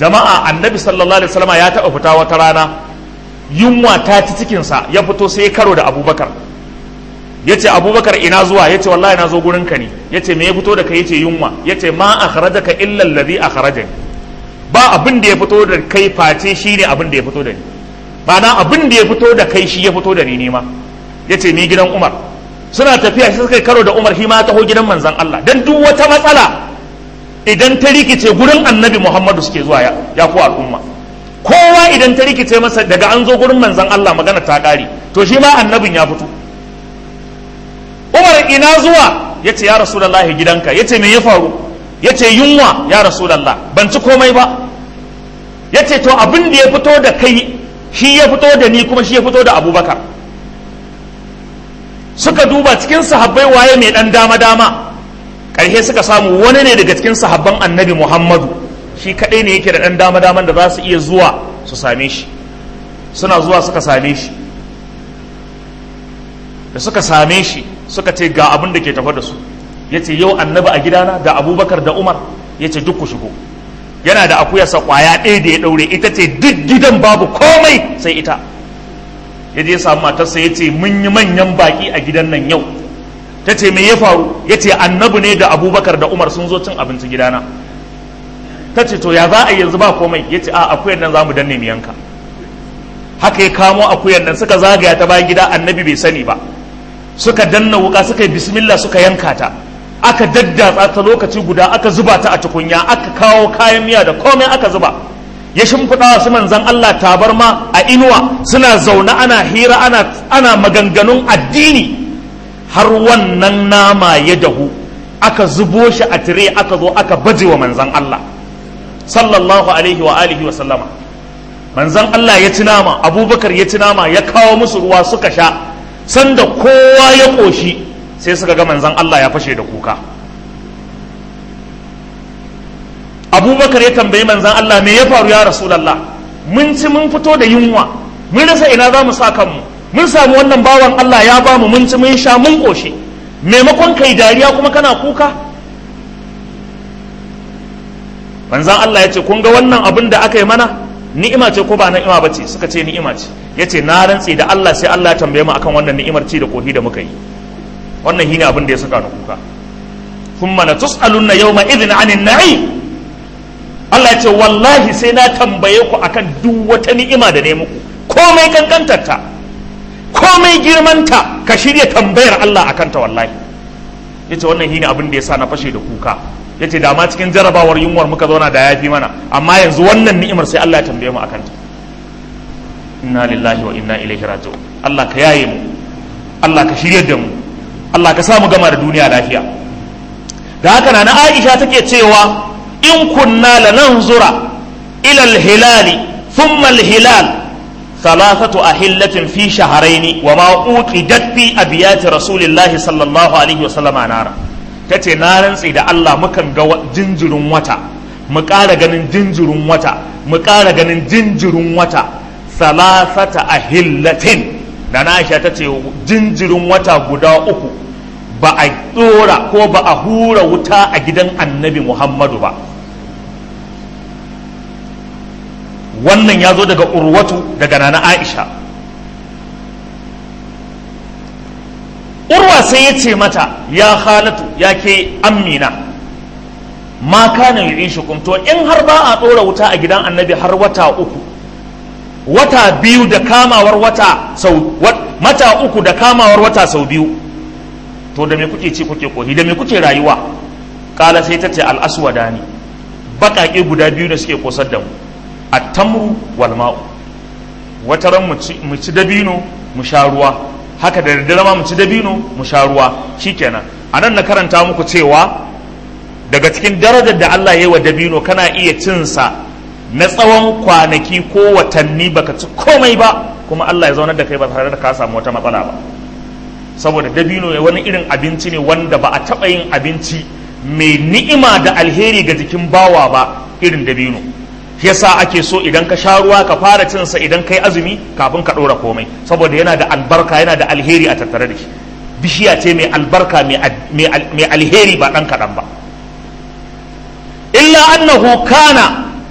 jama'a annabi sallallahu alaihi wasallam ya taɓa fita wata rana yunwa ta ci cikinsa ya fito sai ya karo da abubakar ya ce abubakar ina zuwa ya ce wallahi na zo gurinka ne ya ce me ya fito da kai ya ce yunwa ya ce ma a kharajaka illa alladhi akhrajani ba abin da ya fito da kai face shi ne abin da ya fito da ni ma'ana abin da ya fito da kai shi ya fito da ni ne ma ya ce ni gidan umar suna tafiya sai suka karo da umar shi ma taho gidan manzon Allah dan duk wata matsala idan ta rikice gurin annabi muhammadu suke zuwa ya, ya ku al'umma kowa idan ta rikice masa daga an zo gurin manzon Allah magana ta ƙare to shi ma annabin ya fito umar ina zuwa ya ce ya rasulallahi gidanka ya ce me ya faru ya ce yunwa ya rasulallah ban ci komai ba ya ce to abin da ya fito da kai shi ya fito da ni kuma shi ya fito da abubakar suka duba cikin sahabbai waye mai dan dama-dama ƙarshe suka samu wani ne daga cikin sahabban annabi muhammadu shi kaɗai ne yake da ɗan dama-daman da za su iya zuwa su same shi suna zuwa suka same shi da suka same shi suka ce ga abin da ke tafa da su ya ce yau annabi a gidana da abubakar da umar ya ce duk ku shigo yana da akuyarsa kwaya ɗaya da ya ɗaure ita ce duk gidan babu komai sai ita ya je samu matarsa ya ce mun yi manyan baƙi a gidan nan yau ta ce me ya faru ya ce annabi ne da abubakar da umar sun zo cin abinci gidana ta ce to ya za a yanzu ba komai ya ce a akuyar nan za mu danne mu yanka haka ya kamo akuyar nan suka zagaya ta bayan gida annabi bai sani ba suka danna wuka suka yi bismillah suka yanka ta aka daddatsa ta lokaci guda aka zuba ta a tukunya aka kawo kayan miya da komai aka zuba ya shimfiɗa wasu manzan Allah tabarma a inuwa suna zaune ana hira ana, ana maganganun addini har wannan nama ya dahu aka zubo shi a tire aka zo aka baje wa manzan Allah sallallahu alaihi wa alihi wa sallama manzan Allah ya ci nama abubakar ya ci nama ya kawo musu ruwa suka sha sanda kowa ya ƙoshi sai suka ga manzan Allah ya fashe da kuka abubakar ya tambayi manzan Allah me ya faru ya rasulallah mun ci mun fito da yunwa mun rasa ina za mu sa kanmu mun samu wannan bawan Allah ya bamu mun ci mun sha mun ƙoshi maimakon kai dariya kuma kana kuka manzan Allah ya ce kun ga wannan abin da aka yi mana ni'ima ce ko ba ni'ima ba ce suka ce ni'ima ce ya ce na rantse da Allah sai Allah ya tambaye mu akan wannan ni'imar ce da kohi da muka yi wannan shine abin da ya saka ni kuka thumma la tus'alunna yawma idhin 'anil na'im Allah ya ce wallahi sai na tambaye ku akan duk wata ni'ima da ne muku komai kankantarta komai girmanta ka shirya tambayar Allah akan ta wallahi yace wannan shine abin da ya sa na fashe da kuka yace da ma cikin jarabawar yunwar muka zauna da yafi mana amma yanzu wannan ni'imar sai Allah ya tambaye mu akan ta inna lillahi wa inna ilaihi raji'un Allah ka yaye mu Allah ka shiryar da mu Allah ka samu gama da duniya lafiya da haka na Aisha take cewa in kunna lananzura ila al-hilal thumma al-hilal thalathatu ahillatin fi shahrayn wa ma uqidat fi abiyati rasulillahi sallallahu alaihi wasallam nara tace na rantsi da Allah mukan ga jinjirin wata mu ƙara ganin jinjirin wata mu ƙara ganin jinjirin wata thalathata ahillatin da na Aisha tace jinjirin wata guda uku ba a dora ko ba a hura wuta a gidan annabi Muhammadu ba wannan ya zo daga urwatu daga nana Aisha urwa sai ya ce mata ya khalatu ya ke amina ma kana yu'ishukum to in har ba a dora wuta a gidan annabi har wata uku wata biyu da kamawar wata sau mata uku da kamawar wata sau biyu to da me kuke ci kuke kohi da me kuke rayuwa kala sai ta ce al-aswadani baƙaƙe guda biyu da suke kosar da mu at-tamru wal ma'u wata ran mu ci dabino mu sha ruwa haka da daddare ma mu ci dabino mu sha ruwa shikenan anan na karanta muku cewa daga cikin darajar da Allah ya yi wa dabino kana iya cin sa na tsawon kwanaki ko watanni baka ci komai ba kuma Allah ya zaunar da kai ba tare da ka samu wata matsala ba saboda dabino ya wani irin abinci ne wanda ba a taɓa yin abinci mai ni'ima da alheri ga jikin bawa ba irin dabino yasa ake so idan ka sha ruwa ka fara cin sa idan kai azumi kafin ka ɗora komai saboda yana da albarka yana da alheri a tattare da shi bishiya ce mai albarka mai alheri ba ɗan kaɗan ba illa annahu kana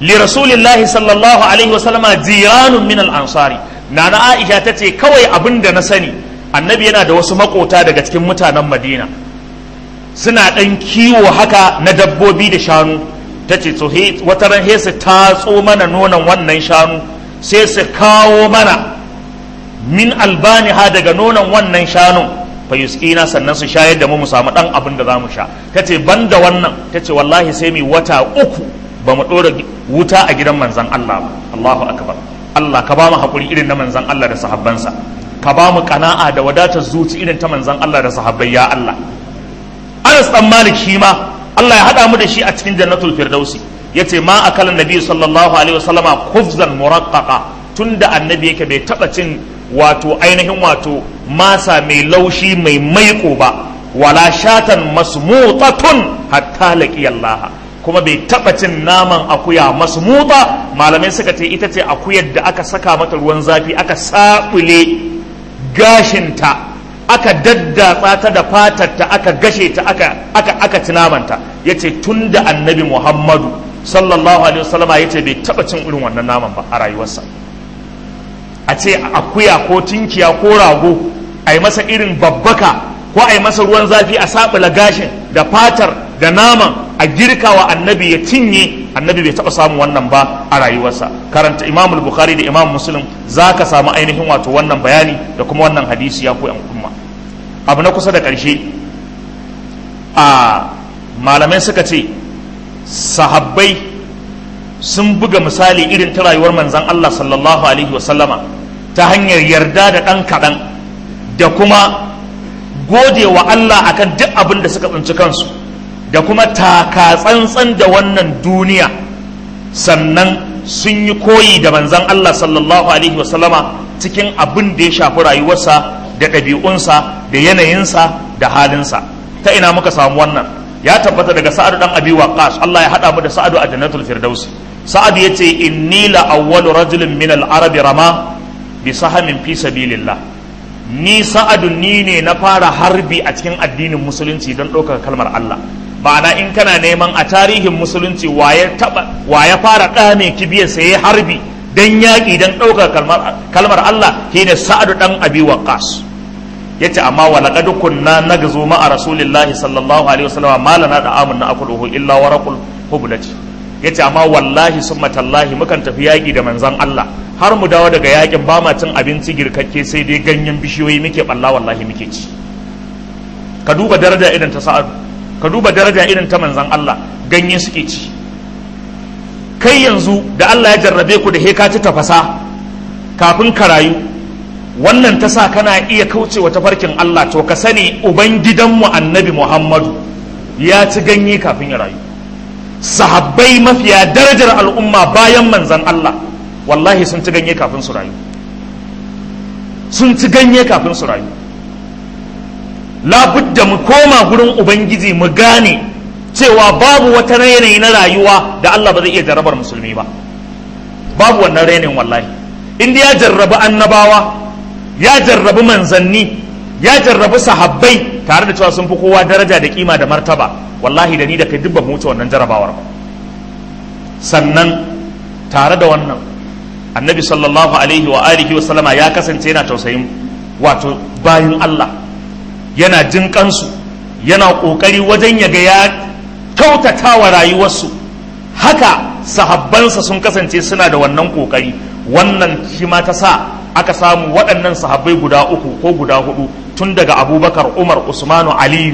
li rasulillahi sallallahu alaihi wasallama jiranun min al-ansari. Nana Aisha ta ce kawai abin da na sani annabi yana da wasu makota daga cikin mutanen Madina suna ɗan kiwo haka na dabbobi da shanu. Ta ce to wata ran he su tatso mana nonon wannan shanu sai su kawo mana min albaniha daga nonon wannan shanun fa yusqina, sannan su shayar da mu mu samu dan abin da zamu sha. Tace banda wannan, tace wallahi sai mu wata uku ba mu dora wuta a gidan manzon Allah ba. Allahu akbar. Allah ka ba mu hakuri irin na manzon Allah da sahabbansa, ka ba mu kana'a da wadatar zuci irin ta manzon Allah da sahabbai ya Allah. Anas dan Malik shi ma Allah ya hada mu da shi a cikin jannatul firdausi, yace ma akalan nabi sallallahu alaihi wasallama khubzan muraqqaqa, tunda annabi yake bai taba cin wato ainihin wato masa mai laushi mai maiko ba, wala shatan masmutatun hatta laqi Allah, kuma bai taba cin naman akuya masmuta. Malamai suka ce ita ce akuyar da aka saka mata ruwan zafi, aka sabule gashinta, aka daddatsa ta da fatarta, aka gashe ta, aka aka aka ci namanta. Yace tunda annabi Muhammadu sallallahu alaihi wasallama yace bai taba cin irin wannan naman ba a rayuwarsa. A ce akuya ko tinkiya ko rago a yi masa irin babbaka ko a yi masa ruwan zafi a sabula gashin da fatar da naman a girka wa annabi ya cinye, annabi bai taɓa samun wannan ba a rayuwarsa. Karanta Imam Bukhari da Imam Muslim za ka samu ainihin wato wannan bayani da kuma wannan hadisi ya koyan umma. Abu na kusa da ƙarshe, a malamai suka ce sahabbai sun buga misali irin ta rayuwar manzan Allah sallallahu alaihi wasallama ta hanyar yarda da ɗan kaɗan da kuma gode wa Allah akan duk abin da suka tsinci kansu, da kuma taka tsantsan da wannan duniya. Sannan sun yi koyi da manzan Allah sallallahu alaihi wasallama cikin abin da ya shafi rayuwarsa da ɗabi'unsa da yanayinsa da halinsa. Ta ina muka samu wannan? Ya tabbata daga Sa'adu dan Abi Waqqas, Allah ya haɗa mu da Sa'adu a jannatul firdausi. Sa'ad ya ce inni la awwalu rajulin min al-arabi rama bi sahamin fi sabilillah. Ni Sa'adu ni ne na fara harbi a cikin addinin musulunci don ɗaukar kalmar Allah. Ma'ana in kana neman a tarihin musulunci waye taba waye fara ɗame kibiyar sai harbi don yaƙi don ɗaukar kalmar kalmar Allah shine Sa'adu dan Abi Waqqas. Yace amma wa laqad kunna nagzu ma'a rasulillahi sallallahu alaihi wasallam ma lana da'amun na'kuluhu illa waraqul hublati. Ya ce amma wallahi summa tallahi mukan tafi yaƙi da manzan Allah har mu dawo daga yaƙin ba ma cin abinci girkakke sai dai ganyen bishiyoyi muke balla wallahi muke ci. Ka duba daraja irin ta Sa'adu, ka duba daraja irin ta manzan Allah, ganye suke ci. Kai yanzu da Allah ya jarrabe ku da he ka ci tafasa kafin ka rayu, wannan ta sa kana iya kaucewa tafarkin Allah, to ka sani ubangidanmu annabi Muhammadu ya ci ganye kafin ya rayu. Sahabbai mafiya darajar al'umma bayan manzan Allah wallahi sun ci ganye kafin su rayu, sun ci ganye kafin su rayu. Labudda mu koma gurin Ubangiji mu gane cewa babu wata yanayi na rayuwa da Allah ba zai iya jarrabar musulmi ba, babu wannan rainin wallahi. Inda ya jarrabi annabawa, ya jarrabi manzanni, ya jarrabi sahabbai tare da cewa sun fi kowa daraja da kima da martaba, wallahi da ni da kai duk ba mu wuce wannan jarabawar ba. Sannan tare da wannan annabi sallallahu alaihi wa alihi wa sallama ya kasance yana tausayin wato bayin Allah, yana jin kansu, yana kokari wajen ya ga ya kyautata wa rayuwarsu. Haka sahabbansa sun kasance suna da wannan kokari. Wannan shi ma ta sa aka samu waɗannan sahabbai guda uku ko guda hudu, tun daga Abubakar, Umar, Usmanu, Aliyu,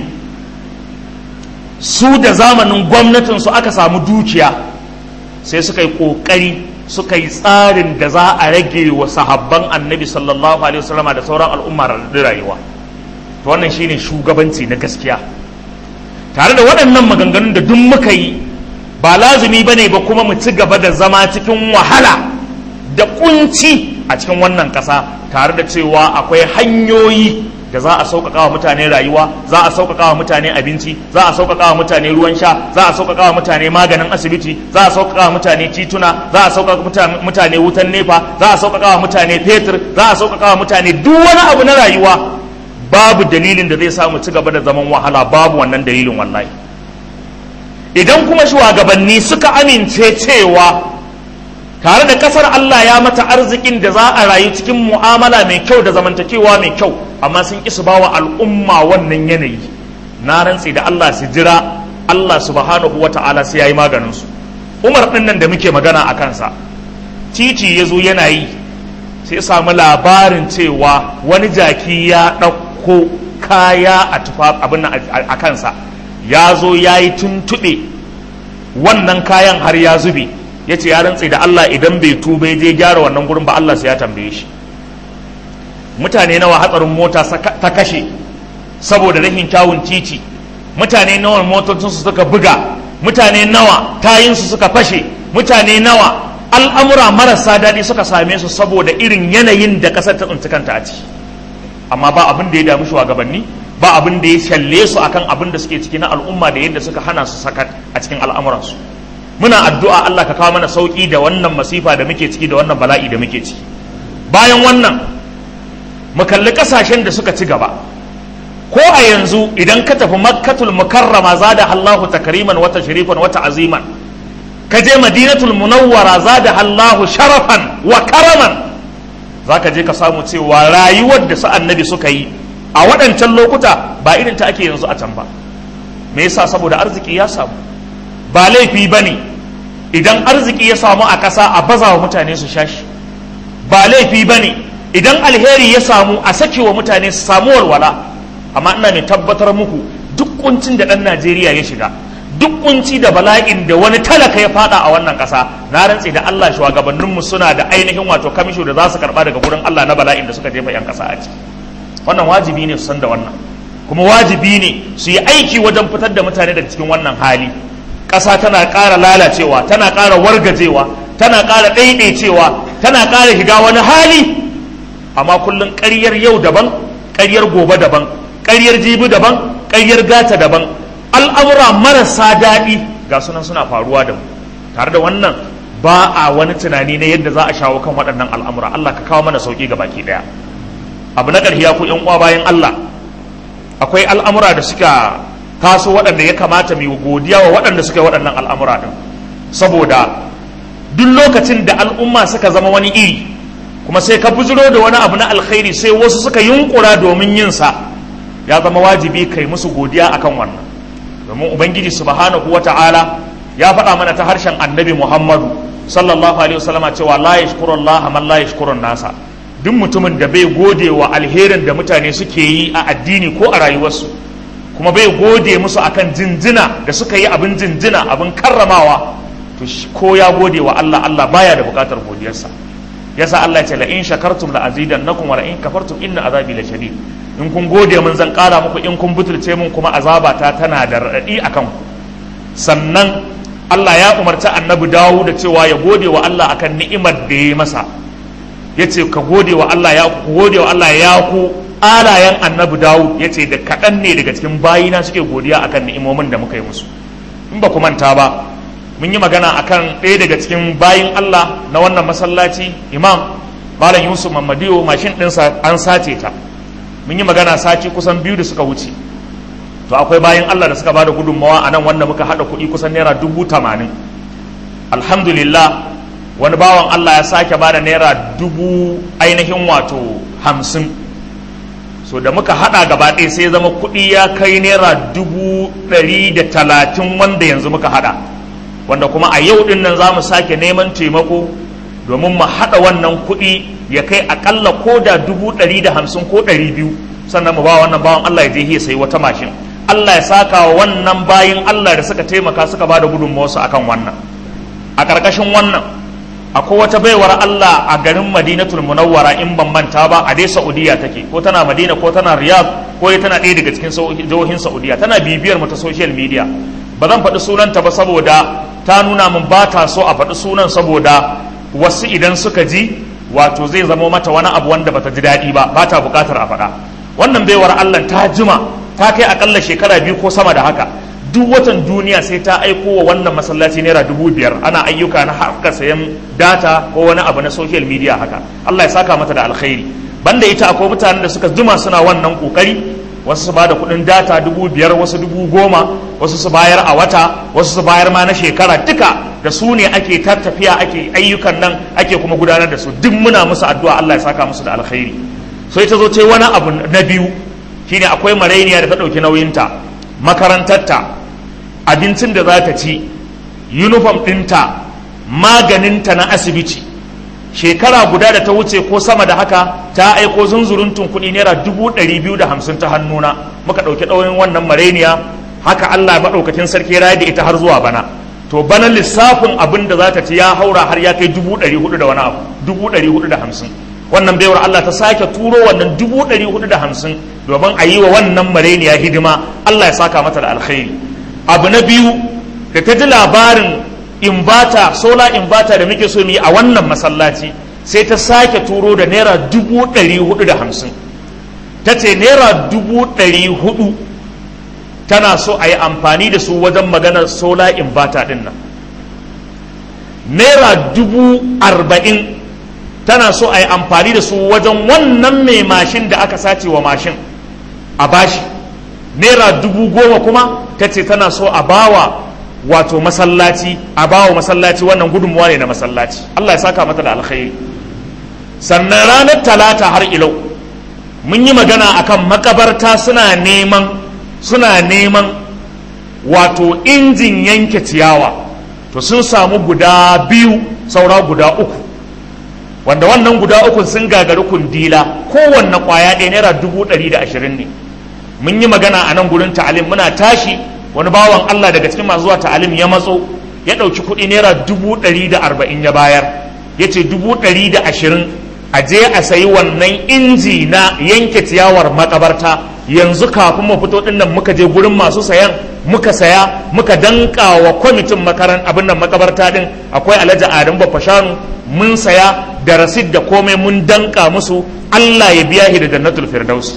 su da zamanin gwamnatinsu aka samu dukiya sai suka yi ƙoƙari suka yi tsarin da za a rage wa sahabban annabi sallallahu alaihi wasallama da sauran al'ummar rayuwa. To wannan shine shugabanci na gaskiya. Tare da waɗannan maganganun da duk muka yi, ba lazumi bane ba kuma mu ci gaba da zama cikin wahala da kunci a cikin wannan ƙasa, tare da cewa akwai hanyoyi da za a sauƙaƙa wa mutane rayuwa, za a sauƙaƙa wa mutane abinci, za a sauƙaƙa wa mutane ruwan sha, za a sauƙaƙa wa mutane maganin asibiti, za a sauƙaƙa wa mutane tituna, za a sauƙaƙa wa mutane wutan nefa, za a sauƙaƙa wa mutane fetur, za a sauƙaƙa wa mutane duk wani abu na rayuwa. Babu dalilin da zai sa mu ci gaba da zaman wahala, babu wannan dalilin wallahi. Idan kuma shugabanni suka amince cewa tare da kasar Allah ya mata arzikin da za a rayu cikin mu'amala mai kyau da zamantakewa mai kyau, amma sun ƙi su ba wa al'umma wannan yanayi. Na rantsi da Allah su jira Allah subhanahu wa ta'ala sai ya yi maganinsu. Umar ɗin nan da muke magana a kansa, titi ya zo yana yi, sai samu labarin cewa wani jaki ya ɗauko kaya a tufa abin a kansa, ya zo ya yi tuntuɓe wannan kayan har ya zube. Ya ce ya rantse da Allah idan bai tuba je gyara wannan gurin ba Allah sai ya tambaye shi. Mutane nawa hatsarin mota ta kashe saboda rashin kyawun titi, mutane nawa motocinsu suka buga, mutane nawa tayinsu suka fashe, mutane nawa al'amura marasa daɗi suka same su saboda irin yanayin da ƙasar ta tsinci kanta a ciki. Amma ba abin da ya damu shugabanni, ba abin da ya shalle su akan abin da suke ciki na al'umma da yadda suka hana su sakat a cikin al'amuransu. Muna addu'a Allah ka kawo mana sauki da wannan masifa da muke ciki da wannan bala'i da muke ciki. Bayan wannan, mu kalli kasashen da suka ci gaba. Ko a yanzu idan ka tafi Makkatul Mukarrama zada Allahu takriman wa tashrifan wa ta'ziman, ka je Madinatul Munawwara zada Allahu sharafan wa karaman, zaka je ka samu cewa rayuwar da su annabi suka yi a waɗancan lokuta ba irin ta ake yanzu a can ba. Me yasa? Saboda arziki ya samu. Ba laifi ba ne idan arziki ya samu a ƙasa a baza wa mutane su shashi, ba laifi ba ne idan alheri ya samu a sake wa mutane su samu walwala. Amma ina mai tabbatar muku duk kuncin da ɗan Najeriya ya shiga, duk kunci da bala'in da wani talaka ya fada a wannan ƙasa, na rantse da Allah shugabanninmu suna da ainihin wato kamisho da za su karɓa daga gurin Allah na bala'in da suka jefa 'yan ƙasa a ciki. Wannan wajibi ne su san da wannan, kuma wajibi ne su yi aiki wajen fitar da mutane daga cikin wannan hali. Ƙasa tana ƙara lalacewa, tana ƙara wargajewa, tana ƙara ɗaiɗaicewa, tana ƙara shiga wani hali, amma kullum ƙaryar yau daban, ƙaryar gobe daban, ƙaryar jibi daban, ƙaryar gata daban, al'amura marasa daɗi ga sunan suna faruwa da mu. Tare da wannan ba a wani tunani na yadda za a shawo kan waɗannan al'amura. Allah ka kawo mana sauƙi ga baki ɗaya. Abu na ƙarshe ku ‘yan uwa bayan Allah, akwai al'amura da suka taso waɗanda ya kamata mu godiya wa waɗanda suka yi waɗannan al'amura ɗin, saboda duk lokacin da al'umma suka zama wani iri kuma sai ka bujiro da wani abu na alkhairi sai wasu suka yunkura domin yin sa, ya zama wajibi kai musu godiya akan wannan. Domin ubangiji subhanahu wata'ala ya faɗa mana ta harshen annabi Muhammadu sallallahu alaihi wasallam cewa la yashkuru Allah man la yashkuru nasa. Duk mutumin da bai gode wa alherin da mutane suke yi a addini ko a rayuwarsu, kuma bai gode musu akan jinjina da suka yi abin jinjina abin karramawa, to ko ya gode wa Allah, Allah baya da bukatar godiyarsa. Yasa Allah ya ce la in shakartum la azidannakum wa la in kafartum inna azabi la shadid. In kun gode mun zan kara muku, in kun butulce mun kuma azabata tana da radadi akan ku. Sannan Allah ya umarci annabi Dawud da cewa ya gode wa Allah akan ni'imar da ya masa. Yace ka gode wa Allah, ya ku gode wa Allah ya ku alayen annabi Dawud. Ya ce da kaɗan ne daga cikin bayina suke godiya akan ni'imomin da muka yi musu. In ba ku manta ba, mun yi magana akan ɗaya daga cikin bayin Allah na wannan masallaci, Imam Malam Yusuf Mamadiyo, mashin ɗinsa an sace ta. Mun yi magana sati kusan biyu da suka wuce. To akwai bayin Allah da suka bada gudunmawa a nan wanda muka haɗa kuɗi kusan naira dubu tamanin. Alhamdulillah, wani bawan Allah ya sake bada naira dubu ainihin wato hamsin. So da muka hada gaba ɗaya sai zama kuɗi ya kai naira dubu ɗari da talatin wanda yanzu muka hada, wanda kuma a yau ɗin nan za mu sake neman taimako domin mu hada wannan kuɗi ya kai akalla ko da dubu ɗari da hamsin ko ɗari biyu, sannan mu ba wannan bawan Allah ya je ya sayi wata mashin. Allah ya saka wa wannan bayin Allah da suka taimaka suka ba da gudunmawarsu akan wannan. A ƙarƙashin wannan akwai wata baiwar Allah a garin Madinatul Munawwara, in ban manta ba, a dai Saudiya take, ko tana Madina ko tana Riyadh ko tana ɗaya daga cikin jihohin Saudiya. Tana bibiyar mu ta social media. Ba zan faɗi sunanta ba saboda ta nuna min ba ta so a faɗi sunan, saboda wasu idan suka ji wato zai zama mata wani abu wanda bata ji daɗi ba, ba ta buƙatar a faɗa. Wannan baiwar Allah ta jima, ta kai akalla shekara biyu ko sama da haka, duk watan duniya sai ta aiko wa wannan masallaci naira dubu biyar. Ana ayyuka na harkar sayan data ko wani abu na social media haka. Allah ya saka mata da alkhairi. Banda ita akwai mutanen da suka jima suna wannan kokari, wasu su bada kuɗin data dubu biyar, wasu dubu goma, wasu su bayar a wata, wasu su bayar ma na shekara, duka da su ne ake tattafiya ake ayyukan nan ake kuma gudanar da su. Duk muna musu addu'a Allah ya saka musu da alkhairi. So ita zo ce wani abu na biyu shine akwai marainiya da ta ɗauki nauyinta, makarantarta, abincin da za ta ci, uniform ɗinta, maganinta na asibiti. Shekara guda da ta wuce ko sama da haka ta aiko zunzuruntun kuɗi naira dubu ɗari biyu da hamsin ta hannuna, muka ɗauki ɗauyin wannan marainiya. Haka Allah maɗaukakin sarki ya da ita har zuwa bana. To bana lissafin abin da za ta ci ya haura har ya kai dubu ɗari hudu da wani abu, dubu ɗari hudu da hamsin. Wannan baiwar Allah ta sake turo wannan dubu ɗari hudu da hamsin domin a yi wa wannan marainiya hidima. Allah ya saka mata da alkhairi. Abu na biyu da ta ji labarin imbata, sola imbata da muke so mu yi a wannan masallaci, sai ta sake turo da naira dubu ɗari hudu da hamsin. Ta ce naira dubu ɗari hudu tana so a yi amfani da su wajen maganar sola imbata ɗin nan. Naira dubu arba'in tana so a yi amfani da su wajen wannan mai mashin da aka sace wa mashin a bashi. Naira dubu goma kuma ta ce tana so a bawa wato masallaci, a bawa masallaci, wannan gudunmuwa ne na masallaci. Allah ya saka mata da alkhairi. Sannan ranar talata har ilau mun yi magana akan makabarta suna neman suna neman wato injin yanke ciyawa. To sun samu guda biyu, saura guda uku, wanda wannan guda uku sun gagari kundila, kowanne kwaya ɗaya naira dubu ɗari da ashirin ne. Mun yi magana a nan gurin ta'alim, muna tashi wani bawan Allah daga cikin masu zuwa ta'alim ya matso ya ɗauki kuɗi naira dubu ɗari da arba'in ya bayar, ya ce dubu ɗari da ashirin a je a sayi wannan inji na yanke ciyawar makabarta. Yanzu kafin mu fito ɗin nan muka je gurin masu sayan, muka saya, muka danka wa kwamitin makaran abin nan makabarta ɗin, akwai Alhaji Adam Bafashanu, mun saya da rasid da komai mun danka musu. Allah ya biya shi da jannatul firdaus.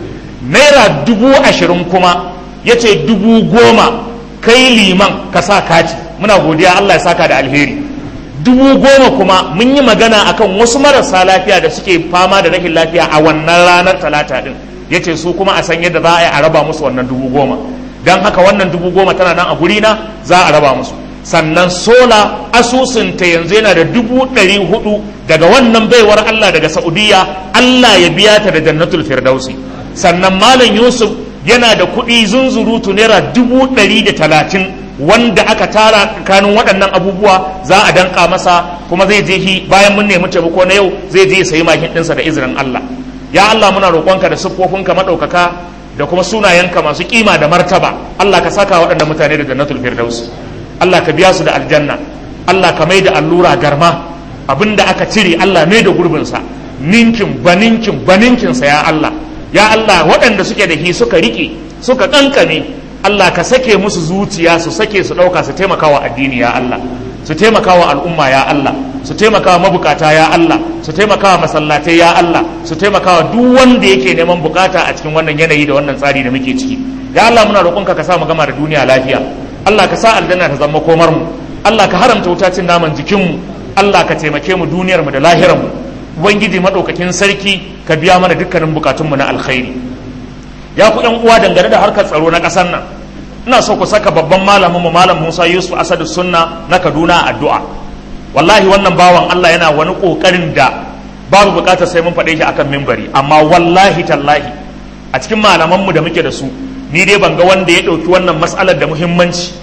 Naira dubu ashirin kuma ya ce dubu goma kai liman ka sa kati, muna godiya, Allah ya saka da alheri. Dubu goma kuma mun yi magana akan wasu marasa lafiya da suke fama da rashin lafiya a wannan ranar talata din, ya ce su kuma a san yadda za a yi a raba musu wannan dubu goma. Don haka wannan dubu goma tana nan a gurina, za a raba musu. Sannan sola asusunta yanzu yana da dubu ɗari hudu daga wannan baiwar Allah daga Saudiya, Allah ya biya ta da jannatul firdausi. Sannan Malam Yusuf yana da kuɗi zunzurutu naira dubu ɗari da talatin wanda aka tara tsakanin waɗannan abubuwa za a danka masa, kuma zai je shi bayan mun nemi taimako na yau zai je ya sayi makin ɗinsa da izinin Allah. Ya Allah muna roƙonka da siffofinka maɗaukaka da kuma sunayenka masu kima da martaba, Allah ka saka waɗannan mutane da jannatul firdaus. Allah ka biya su da aljanna. Allah ka mai da allura garma, abinda aka cire Allah mai da gurbinsa, ninkin baninkin baninkinsa ya Allah. Ya Allah waɗanda suke da shi suka riƙe suka ƙanƙame, Allah ka sake musu zuciya su sake su ɗauka su taimaka wa addini ya Allah, su taimaka wa al'umma ya Allah, su taimaka wa mabukata ya Allah, su taimaka wa masallatai ya Allah, su taimaka wa duk wanda yake neman bukata a cikin wannan yanayi da wannan tsari da muke ciki. Ya Allah muna roƙonka ka sa mu gama da duniya lafiya. Allah ka sa aljanna ta zama komar mu. Allah ka haramta wuta cin naman jikin mu. Allah ka taimake mu duniyar mu da lahirar mu. Ubangiji madaukakin sarki ka biya mana dukkanin bukatun mu na alkhairi. Ya ku ɗan uwa, dangane da harkar tsaro na ƙasar nan, ina so ku saka babban malamin mu Malam Musa Yusuf Asadu Sunna na Kaduna addu'a. Wallahi wannan bawan Allah yana wani kokarin da babu bukatar sai mun faɗe shi akan mimbari, amma wallahi tallahi a cikin malaman mu da muke da su, ni dai ban ga wanda ya ɗauki wannan mas'alar da muhimmanci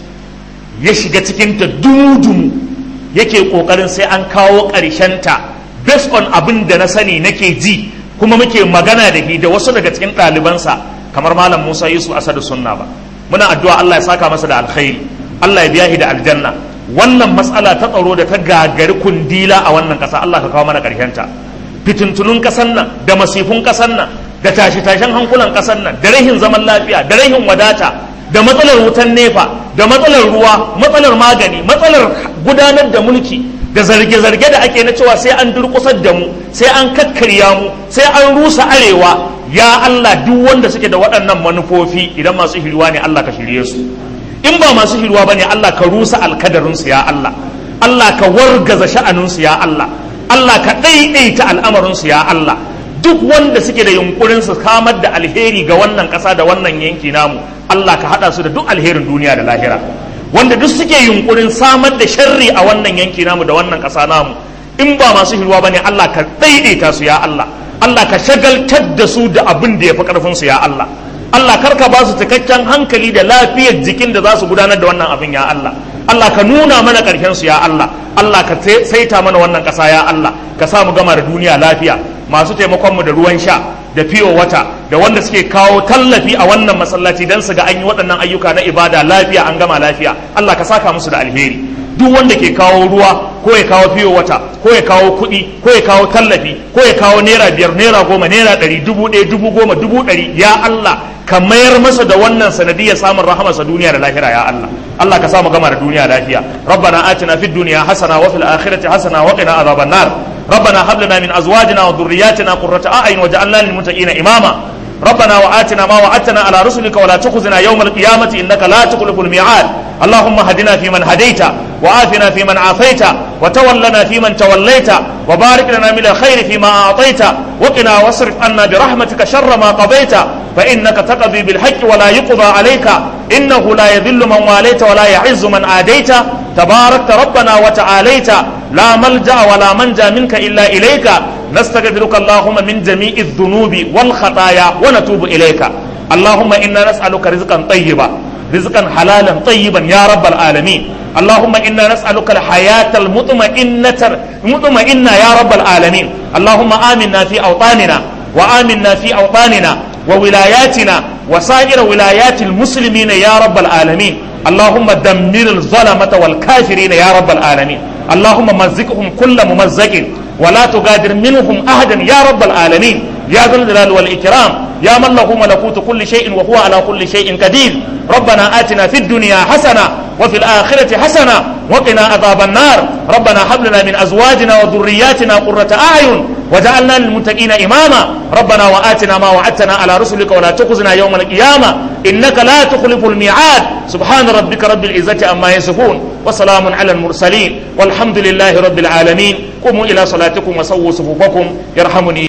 ya shiga cikin ta dumu-dumu yake kokarin sai an kawo ƙarshen ta based on abin da na sani nake ji kuma muke magana da shi da wasu daga cikin ɗalibansa kamar Malam Musa Yusuf Asadu Sunna ba. Muna addu'a Allah ya saka masa da alkhairi, Allah ya biya shi da aljanna. Wannan matsala ta tsaro da ta gagari kundila a wannan ƙasa, Allah ka kawo mana ƙarshenta. Fitintunun ƙasar nan da masifun ƙasar nan da tashi-tashen hankulan ƙasar nan da rahin zaman lafiya da rahin wadata da matsalar wutan nefa da matsalar ruwa, matsalar magani, matsalar gudanar da mulki da zarge-zarge da ake na cewa sai an durƙusar da mu, sai an kakkarya mu, sai an rusa arewa. Ya Allah, duk wanda suke da waɗannan manufofi, idan masu shiriwa ne Allah ka shirye su, in ba masu shiriwa ba ne Allah ka rusa alkadarinsu ya Allah, Allah ka wargaza sha'aninsu ya Allah, Allah ka ɗaiɗaita al'amarinsu ya Allah. duk wanda suke da yunkurin su kamar da alheri ga wannan ƙasa da wannan yanki namu Allah ka haɗa su da duk alherin duniya da lahira, wanda duk suke yunkurin samar da sharri a wannan yanki namu da wannan ƙasa namu in ba masu hirwa bane Allah ka daidaita su ya Allah, Allah ka shagaltar da su da abin da ya fi ƙarfin su ya Allah, Allah karka ba su cikakken hankali da lafiyar jikin da za su gudanar da wannan abin ya Allah, Allah ka nuna mana ƙarshen su ya Allah, Allah ka saita mana wannan ƙasa ya Allah, ka sa mu gama da duniya lafiya. Masu taimakon mu da ruwan sha da fiyo wata da wanda suke kawo tallafi a wannan masallaci don su ga an yi waɗannan ayyuka na ibada lafiya an gama lafiya, Allah ka saka musu da alheri. Duk wanda ke kawo ruwa ko ya kawo fiyo wata ko ya kawo kuɗi ko ya kawo tallafi ko ya kawo naira biyar naira goma naira ɗari dubu ɗaya dubu goma dubu ɗari ya Allah ka mayar masa da wannan sanadiyar samun rahamarsa duniya da lahira ya Allah, Allah ka samu gama da duniya lafiya. Rabbana atina fid dunya hasana wa fil akhirati hasana wa qina adhaban nar. ربنا هب لنا من ازواجنا وذرياتنا قرة اعين واجعلنا للمتقين اماما. ربنا وآتنا ما وعدتنا على رسلك ولا تخزنا يوم القيامة انك لا تخلف الميعاد. اللهم هدنا فيمن هديت وعافنا فيمن عافيت وتولنا فيمن توليت وبارك لنا من الخير فيما اعطيت وقنا واصرف عنا برحمتك شر ما قضيت فانك تقضي بالحق ولا يقضى عليك انه لا يذل من واليت ولا يعز من عاديت تباركت ربنا وتعاليت لا ملجأ ولا منجا منك إلا إليك نستغفرك اللهم من جميع الذنوب والخطايا ونتوب إليك. اللهم إنا نسألك رزقا طيبا رزقا حلالا طيبا يا رب العالمين. اللهم إنا نسألك الحياة المطمئنة مطمئنة يا رب العالمين. اللهم آمنا في أوطاننا وآمنا في أوطاننا وولاياتنا وسائر ولايات المسلمين يا رب العالمين. اللهم دمر الظلمة والكافرين يا رب العالمين. اللهم مزقهم كل ممزق ولا تغادر منهم أحدا يا رب العالمين يا ذا الجلال والإكرام يا من له ملكوت كل شيء وهو على كل شيء قدير. ربنا آتنا في الدنيا حسنة وفي الآخرة حسنة وقنا عذاب النار. ربنا هب لنا من أزواجنا وذرياتنا قرة أعين وجعلنا للمتقين إماما. ربنا وآتنا ما وعدتنا على رسلك ولا تخزنا يوم القيامة إنك لا تخلف الميعاد. سبحان ربك رب العزة عما يصفون وسلام على المرسلين والحمد لله رب العالمين. قوموا إلى صلاتكم وسووا صفوفكم يرحمني